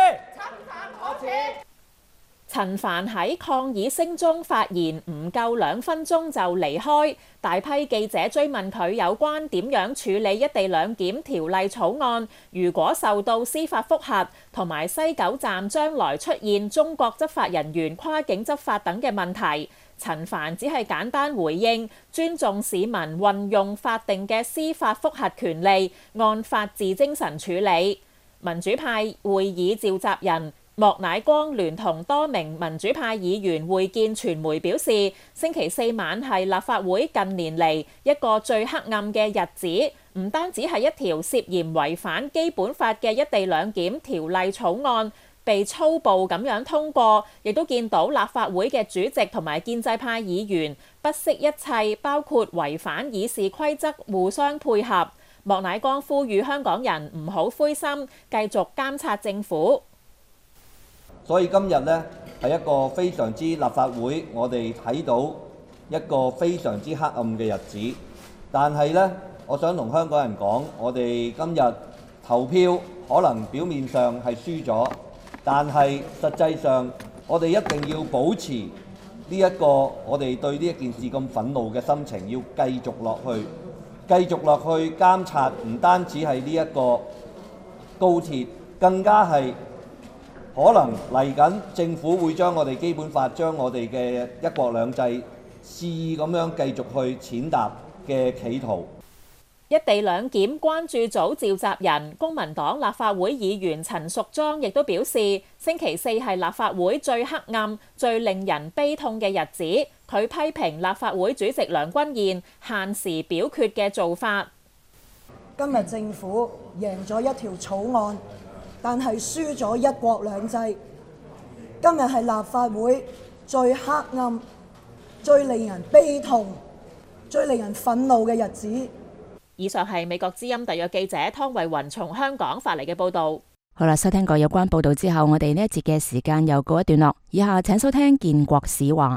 陳帆喺抗議聲中發言唔夠2分鐘就離開，大批記者追問佢有關點樣處理一地兩檢條例草案，如果受到司法覆核，同埋西九站將來出現中國執法人員跨境執法等嘅問題。陳帆只係簡單回應，尊重市民運用法定嘅司法覆核權利，按法治精神處理。民主派會議召集人莫乃光聯同多名民主派議員會見傳媒表示，星期四晚係立法會近年嚟一個最黑暗嘅日子，唔單止係一條涉嫌違反基本法嘅一地兩檢條例草案被粗暴咁樣通過，亦都見到立法會嘅主席同埋建制派議員不惜一切，包括違反議事規則，互相配合。莫乃光呼籲香港人唔好灰心，繼續監察政府。 所以今日呢係一個非常之立法會，我哋睇到一個非常之黑暗嘅日子。但係呢，我想同香港人講，我哋今日投票可能表面上係輸咗，但係實際上我哋一定要保持呢一個我哋對呢一件事咁憤怒嘅心情，要繼續落去，繼續落去監察，唔單止係呢一個高鐵，更加係可能嚟緊政府會將我哋基本法、將我哋嘅一國兩制肆意咁樣繼續去踐踏嘅企圖。 一地兩檢關注組召集人公民黨立法會議員陳淑莊亦都表示，星期四係立法會最黑暗、最令人悲痛嘅日子。佢批評立法會主席梁君彥限時表決嘅做法。 今日政府贏咗一條草案，但係輸咗一國兩制。今日係立法會最黑暗、最令人悲痛、最令人憤怒嘅日子。 以上係美國之音特約記者湯慧雲從香港發嚟嘅報導。 好啦，收聽過有關報導之後，我哋呢一節嘅時間又告一段落。以下請收聽建國史話。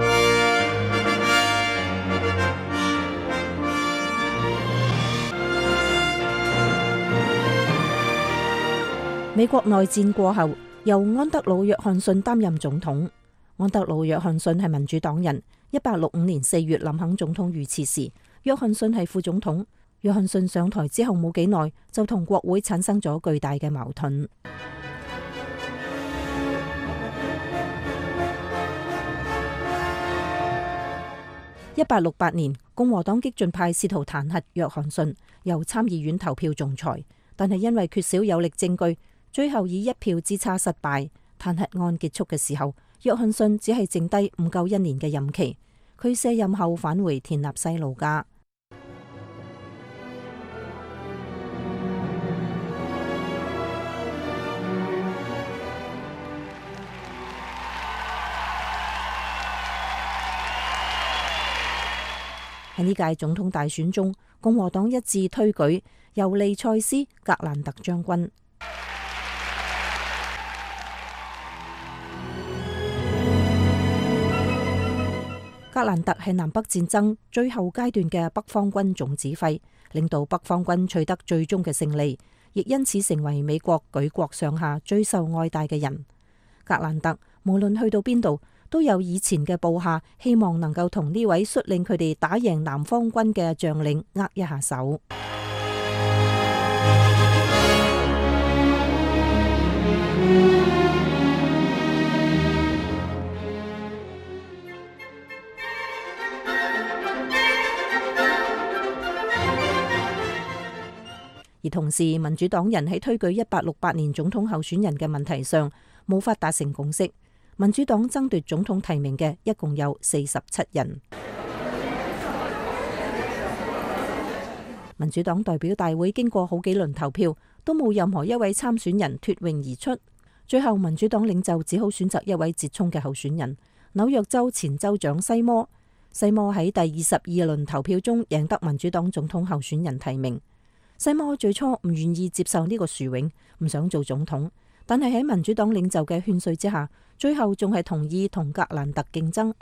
美國內戰過後，由安德魯約翰遜擔任總統。安德魯約翰遜係民主黨人。1865年4月林肯總統遇刺時，約翰遜係副總統。約翰遜上台之後冇幾耐，就同國會產生咗巨大嘅矛盾。1868年，共和黨激進派試圖彈劾約翰遜，由參議院投票仲裁，但係因為缺少有力證據，最後以1票之差失敗。彈劾案結束嘅時候，約翰遜只係剩低唔夠1年嘅任期。佢卸任後返回田納西老家。喺呢屆總統大選中，共和黨一致推舉尤利塞斯·格蘭特將軍。格蘭特係南北戰爭最後階段嘅北方軍總指揮，領導北方軍取得最終嘅勝利。 亦因此成為美國舉國上下最受愛戴嘅人。格蘭特無論去到邊度，都有以前嘅部下希望能夠同呢位率領佢哋打贏南方軍嘅將領握一下手。而同時，民主黨人喺推舉1868年總統候選人嘅問題上無法達成共識。民主黨爭奪總統提名嘅一共有47人。民主黨代表大會經過好幾輪投票，都冇任何一位參選人脫穎而出。最後，民主黨領袖只好選擇一位折衝嘅候選人——紐約州前州長西摩。西摩喺第22輪投票中贏得民主黨總統候選人提名。西摩最初唔願意接受呢個殊榮，唔想做總統，但係喺民主黨領袖嘅勸說之下，最後仲係同意同格蘭特競爭。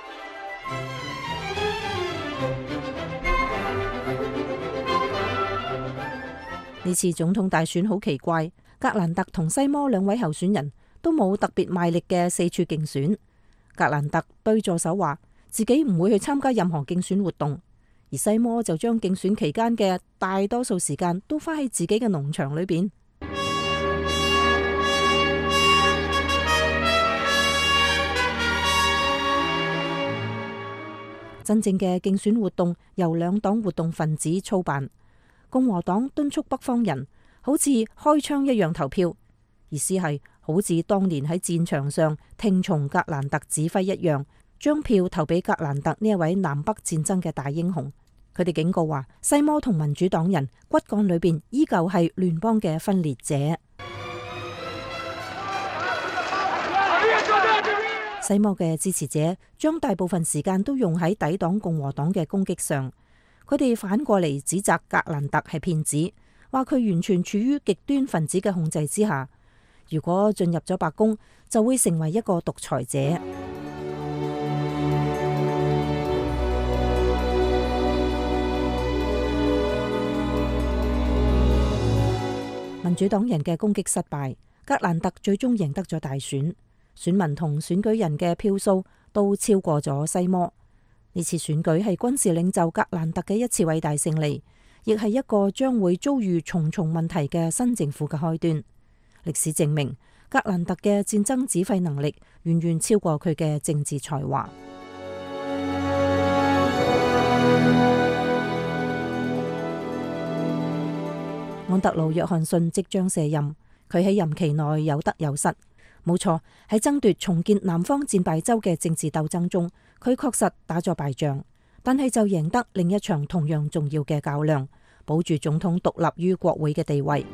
呢次總統大選好奇怪，格蘭特同西摩兩位候選人都冇特別賣力嘅四處競選。格蘭特對助手話自己唔會去參加任何競選活動。而西摩就將競選期間嘅大多數時間都花喺自己嘅農場裏邊。真正嘅競選活動由兩黨活動分子操辦。共和黨敦促北方人好似開槍一樣投票，意思係好似當年喺戰場上聽從格蘭特指揮一樣，將票投俾格蘭特呢一位南北戰爭嘅大英雄。佢哋警告話，西摩同民主黨人骨幹裏邊依舊係聯邦嘅分裂者。西摩嘅支持者將大部分時間都用喺抵擋共和黨嘅攻擊上。佢哋反過嚟指責格蘭特係騙子，話佢完全處於極端分子嘅控制之下。如果進入咗白宮，就會成為一個獨裁者。民主黨人嘅攻擊失敗，格蘭特最終贏得咗大選，選民同選舉人嘅票數都超過咗西摩。呢次選舉係軍事領袖格蘭特嘅一次偉大勝利，亦係一個將會遭遇重重問題嘅新政府嘅開端。歷史證明，格蘭特嘅戰爭指揮能力遠遠超過佢嘅政治才華。安德魯·約翰遜即將卸任，佢喺任期內有得有失。冇錯，喺爭奪重建南方戰敗州嘅政治鬥爭中，佢確實打咗敗仗，但係就贏得另一場同樣重要嘅較量，保住總統獨立於國會嘅地位。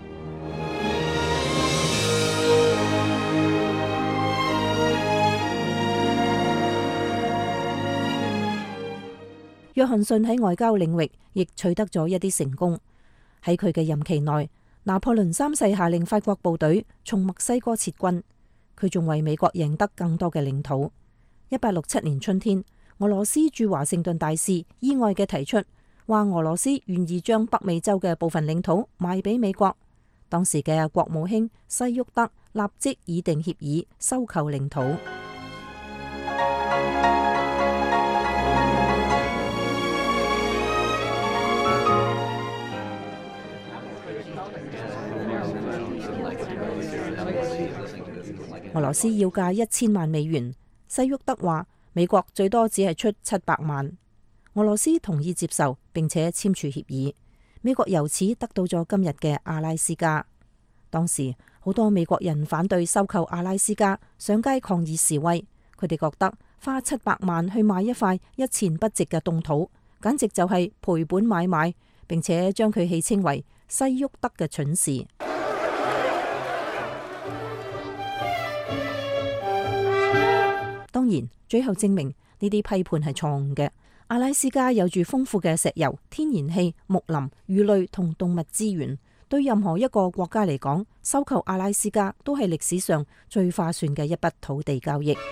約翰遜喺外交領域亦取得咗一啲成功。喺佢嘅任期內，拿破崙三世下令法國部隊從墨西哥撤軍，佢仲為美國贏得更多嘅領土。1867年春天，俄羅斯駐華盛頓大使意外嘅提出，話俄羅斯願意將北美洲嘅部分領土賣俾美國。當時嘅國務卿西沃德立即擬定協議收購領土。俄羅斯要價1000萬美元，西沃德話美國最多只係出700萬。俄羅斯同意接受，並且簽署協議。美國由此得到咗今日嘅阿拉斯加。當時好多美國人反對收購阿拉斯加，上街抗議示威。佢哋覺得花700萬去買一塊一錢不值嘅凍土，簡直就係賠本買賣，並且將佢戲稱為西沃德嘅蠢事。當然，最後證明呢啲批判係錯誤嘅。阿拉斯加有住豐富嘅石油、天然氣、木林、魚類同動物資源，對任何一個國家嚟講，收購阿拉斯加都係歷史上最划算嘅一筆土地交易。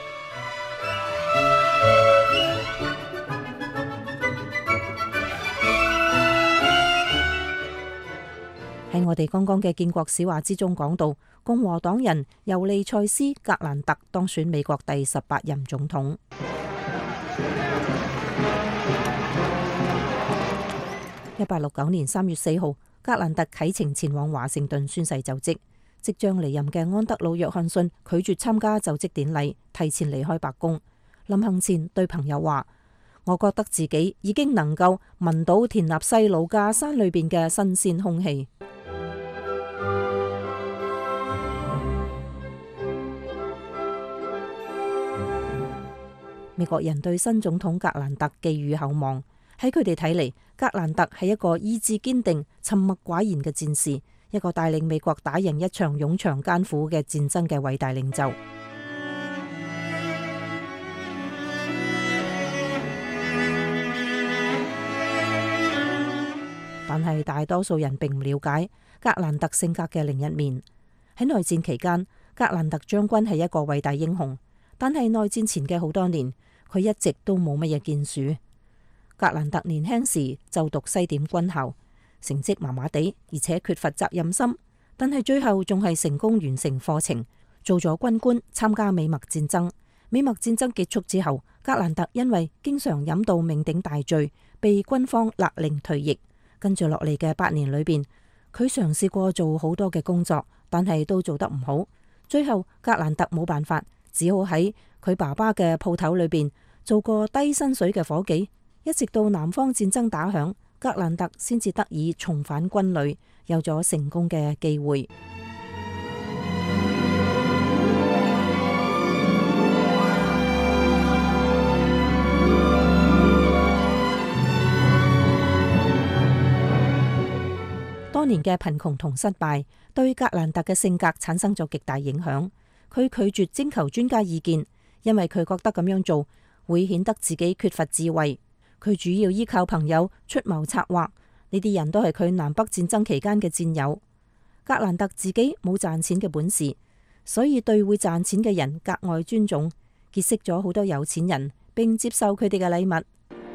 喺我哋剛剛嘅建國史話之中講到，共和黨人尤利塞斯·格蘭特當選美國第18任總統。1869年3月4號，格蘭特啟程前往華盛頓宣誓就職。即將離任嘅安德魯·約翰遜拒絕參加就職典禮，提前離開白宮。臨行前對朋友話：我覺得自己已經能夠聞到田納西魯加山裏邊嘅新鮮空氣。美國人對新總統格蘭特寄予厚望。喺佢哋睇嚟，格蘭特係一個意志堅定、沉默寡言嘅戰士，一個帶領美國打贏一場冗長艱苦嘅戰爭嘅偉大領袖。但係大多數人並唔了解格蘭特性格嘅另一面。喺內戰期間，格蘭特將軍係一個偉大英雄，但係內戰前嘅好多年，佢一直都冇乜嘢建樹。格蘭特年輕時就讀西點軍校，成績麻麻地，而且缺乏責任心，但係最後仲係成功完成課程，做咗軍官，參加美墨戰爭。美墨戰爭結束之後，格蘭特因為經常飲到酩酊大醉，被軍方勒令退役。跟住落嚟嘅8年裏邊，佢嘗試過做好多嘅工作，但係都做得唔好。最後格蘭特冇辦法，只好喺佢爸爸嘅鋪頭裏邊做個低薪水嘅伙計，一直到南方戰爭打響，格蘭特先至得以重返軍旅，有咗成功嘅機會。多年嘅貧窮同失敗對格蘭特嘅性格產生咗極大影響。佢拒絕徵求專家意見，因為佢覺得咁樣做會顯得自己缺乏智慧。佢主要依靠朋友出謀策劃，呢啲人都係佢南北戰爭期間嘅戰友。格蘭特自己冇賺錢嘅本事，所以對會賺錢嘅人格外尊重，結識咗好多有錢人，並接受佢哋嘅禮物。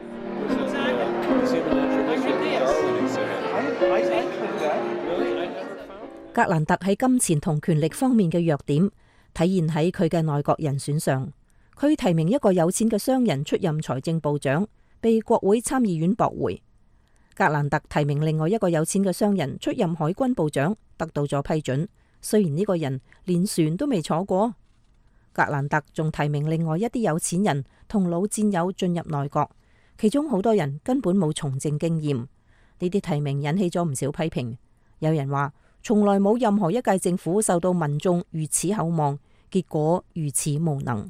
格蘭特喺金錢同權力方面嘅弱點體現喺佢嘅內閣人選上。佢提名一個有錢嘅商人出任財政部長，被國會參議院駁回。格蘭特提名另外一個有錢嘅商人出任海軍部長，得到咗批准。雖然呢個人連船都未坐過。格蘭特仲提名另外一啲有錢人同老戰友進入內閣，其中好多人根本冇從政經驗。呢啲提名引起咗唔少批評。有人話，從來冇任何一屆政府受到民眾如此厚望，結果如此無能。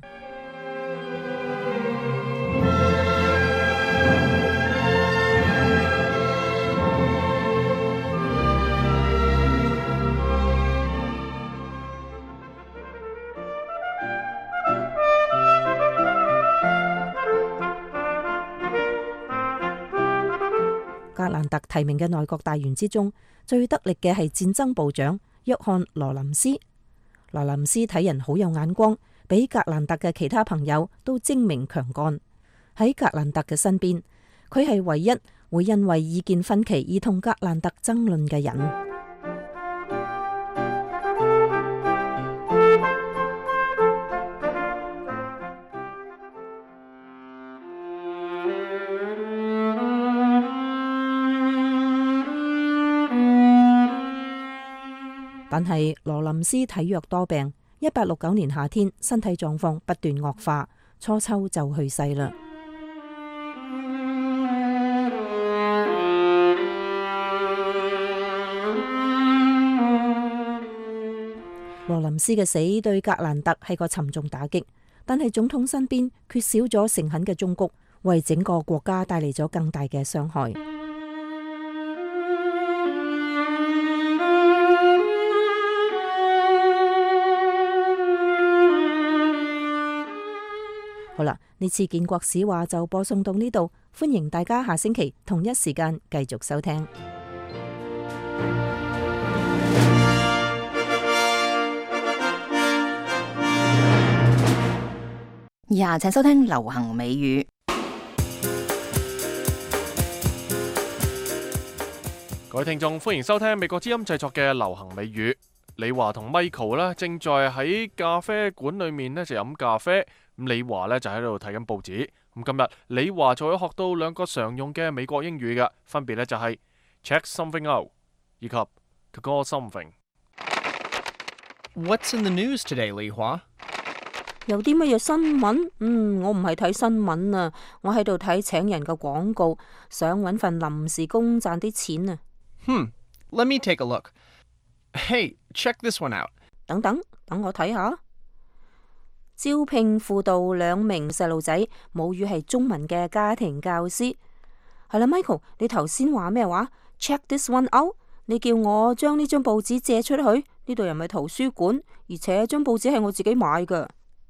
格蘭特提名嘅內閣大員之中，最得力嘅係戰爭部長約翰羅林斯。羅林斯睇人好有眼光，比格蘭特嘅其他朋友都精明強幹。喺格蘭特嘅身邊，佢係唯一會因為意見分歧而同格蘭特爭論嘅人。但係羅林斯體弱多病，1869年夏天身體狀況不斷惡化，初秋就去世啦。羅林斯嘅死對格蘭特係個沉重打擊，但係總統身邊缺少咗誠懇嘅忠告，為整個國家帶嚟咗更大嘅傷害。好啦，呢次建國史話就播送到呢度，歡迎大家下星期同一時間繼續收聽。 以下請收聽流行美語。 各位聽眾，歡迎收聽美國之音製作嘅流行美語。李華同 Michael 呢正在喺咖啡館裏面呢就飲咖啡，咁李華呢就喺度睇緊報紙。咁今日李華就會學到兩個常用嘅美國英語嘅，分別呢就係 check something out 以及 to call something。What's in the news today, 李華？ 有啲乜嘢新聞？我唔係睇新聞啊，我喺度睇請人嘅廣告，想搵份臨時工賺啲錢啊。 Let me take a look. Hey, check this one out. 等我睇下。招聘輔導2名細路仔，母語係中文嘅家庭教師。係啦 ，Michael， 你頭先話咩話 ？Check this one out。你叫我將呢張報紙借出去，呢度又唔係圖書館，而且張報紙係我自己買㗎。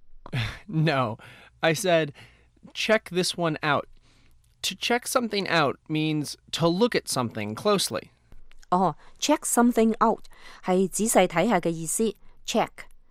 No, I said, check this one out. To check something out means to look at something closely. Check something out 係仔細睇下嘅意思。Check,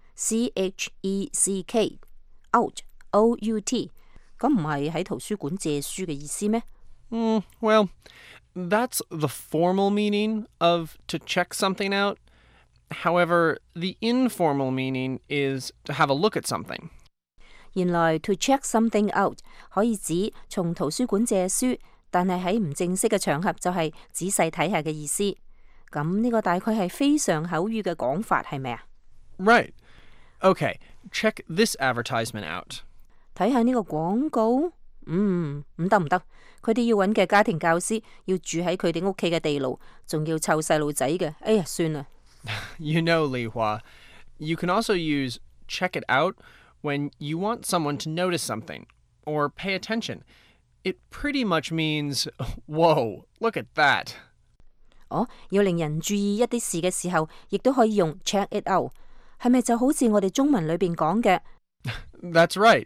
C-H-E-C-K, out, O-U-T， 咁唔係喺圖書館借書嘅意思咩 ？Well, that's the formal meaning of to check something out. However, the informal meaning is to have a look at something. 原來 to check something out 可以指從圖書館借書，但係喺唔正式嘅場合就係仔細睇下嘅意思。咁呢個大概係非常口語嘅講法，係咪啊？ Right. Okay, check this advertisement out. 睇下呢個廣告，唔得，佢哋要揾嘅家庭教師要住喺佢哋屋企嘅地牢，仲要湊細路仔嘅。哎呀，算啦。 You know, Li Hua, you can also use check it out when you want someone to notice something or pay attention. It pretty much means, whoa, look at that. 要令人注意一啲事嘅時候，亦都可以用 check it out。係咪就好似我哋中文裏邊講嘅 That's right.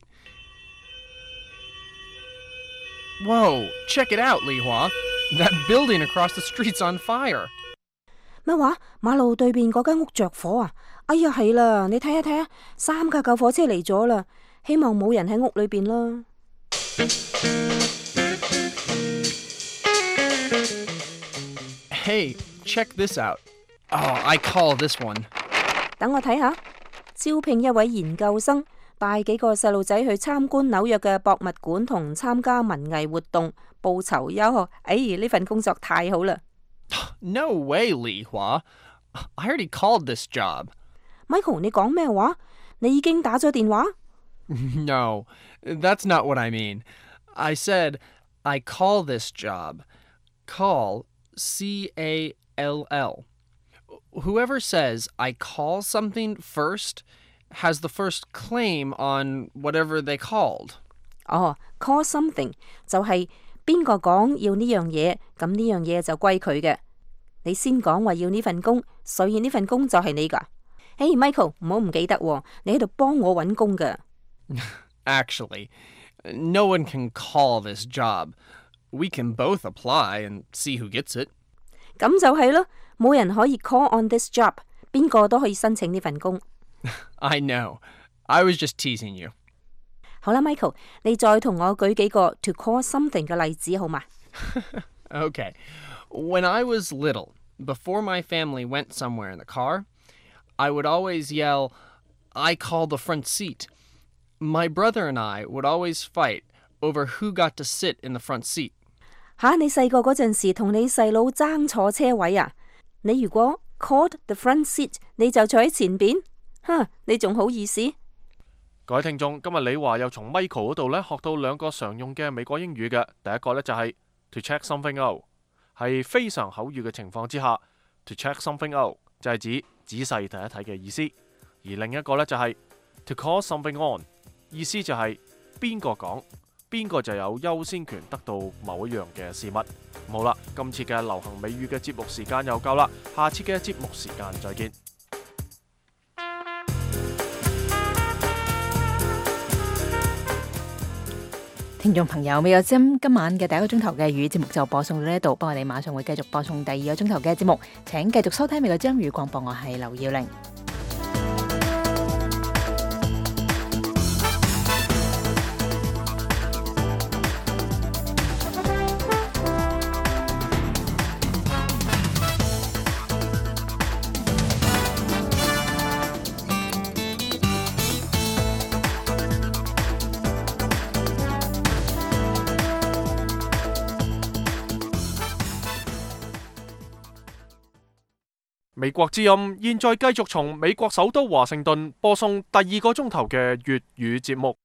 Whoa, check it out, Li Hua. That building across the street's on fire. 咩話？馬路對面嗰間屋着火啊！哎呀，係啦，你睇下，3架救火車嚟咗啦，希望冇人喺屋裏邊啦。 Hey, check this out. Oh, I call this one. 等我睇下，招聘一位研究生，帶幾個細路仔去參觀紐約嘅博物館同參加文藝活動，報酬優厚。呢份工作太好啦！ No way, Li Hua. I already called this job. Michael， 你講咩話？你已經打咗電話？ No, that's not what I mean. I said I call this job. Call, C-A-L-L. Whoever says I call something first has the first claim on whatever they called. Call something 就係邊個講要呢樣嘢，咁呢樣嘢就歸佢嘅。你先講話要呢份工，所以呢份工就係你㗎。Michael， 唔好唔記得喎，你喺度幫我揾工㗎。 Actually, no one can call this job. We can both apply and see who gets it. 咁就係咯，冇人可以 call on this job， 邊個都可以申請呢份工。 I know. I was just teasing you. 好啦 ，Michael， 你再同我舉幾個 to call something 嘅例子好嗎？ Okay. When I was little, before my family went somewhere in the car, I would always yell, I call the front seat. My brother and I would always fight over who got to sit in the front seat. 你細個嗰陣時同你細佬爭坐車位啊？你如果 called the front seat， 你就坐喺前邊，你仲好意思？ 各位聽眾，今日李華又從 Michael 嗰度呢學到兩個常用嘅美國英語嘅。第一個呢就係 to check something out， 係非常口語嘅情況之下 to check something out 就係指仔細睇一睇嘅意思。而另一個呢就係 to call something on， 意思就係邊個講，邊個就有優先權得到某一樣嘅事物。好啦，今次嘅流行美語嘅節目時間又夠啦，下次嘅節目時間再見。 聽眾朋友，未有今晚嘅第一個鐘頭嘅粵語節目就播送到呢度，不過我哋馬上會繼續播送第二個鐘頭嘅節目，請繼續收聽美國之音粵語廣播，我係劉耀玲。 美國之音現在繼續從美國首都華盛頓播送第2個鐘頭嘅粵語節目。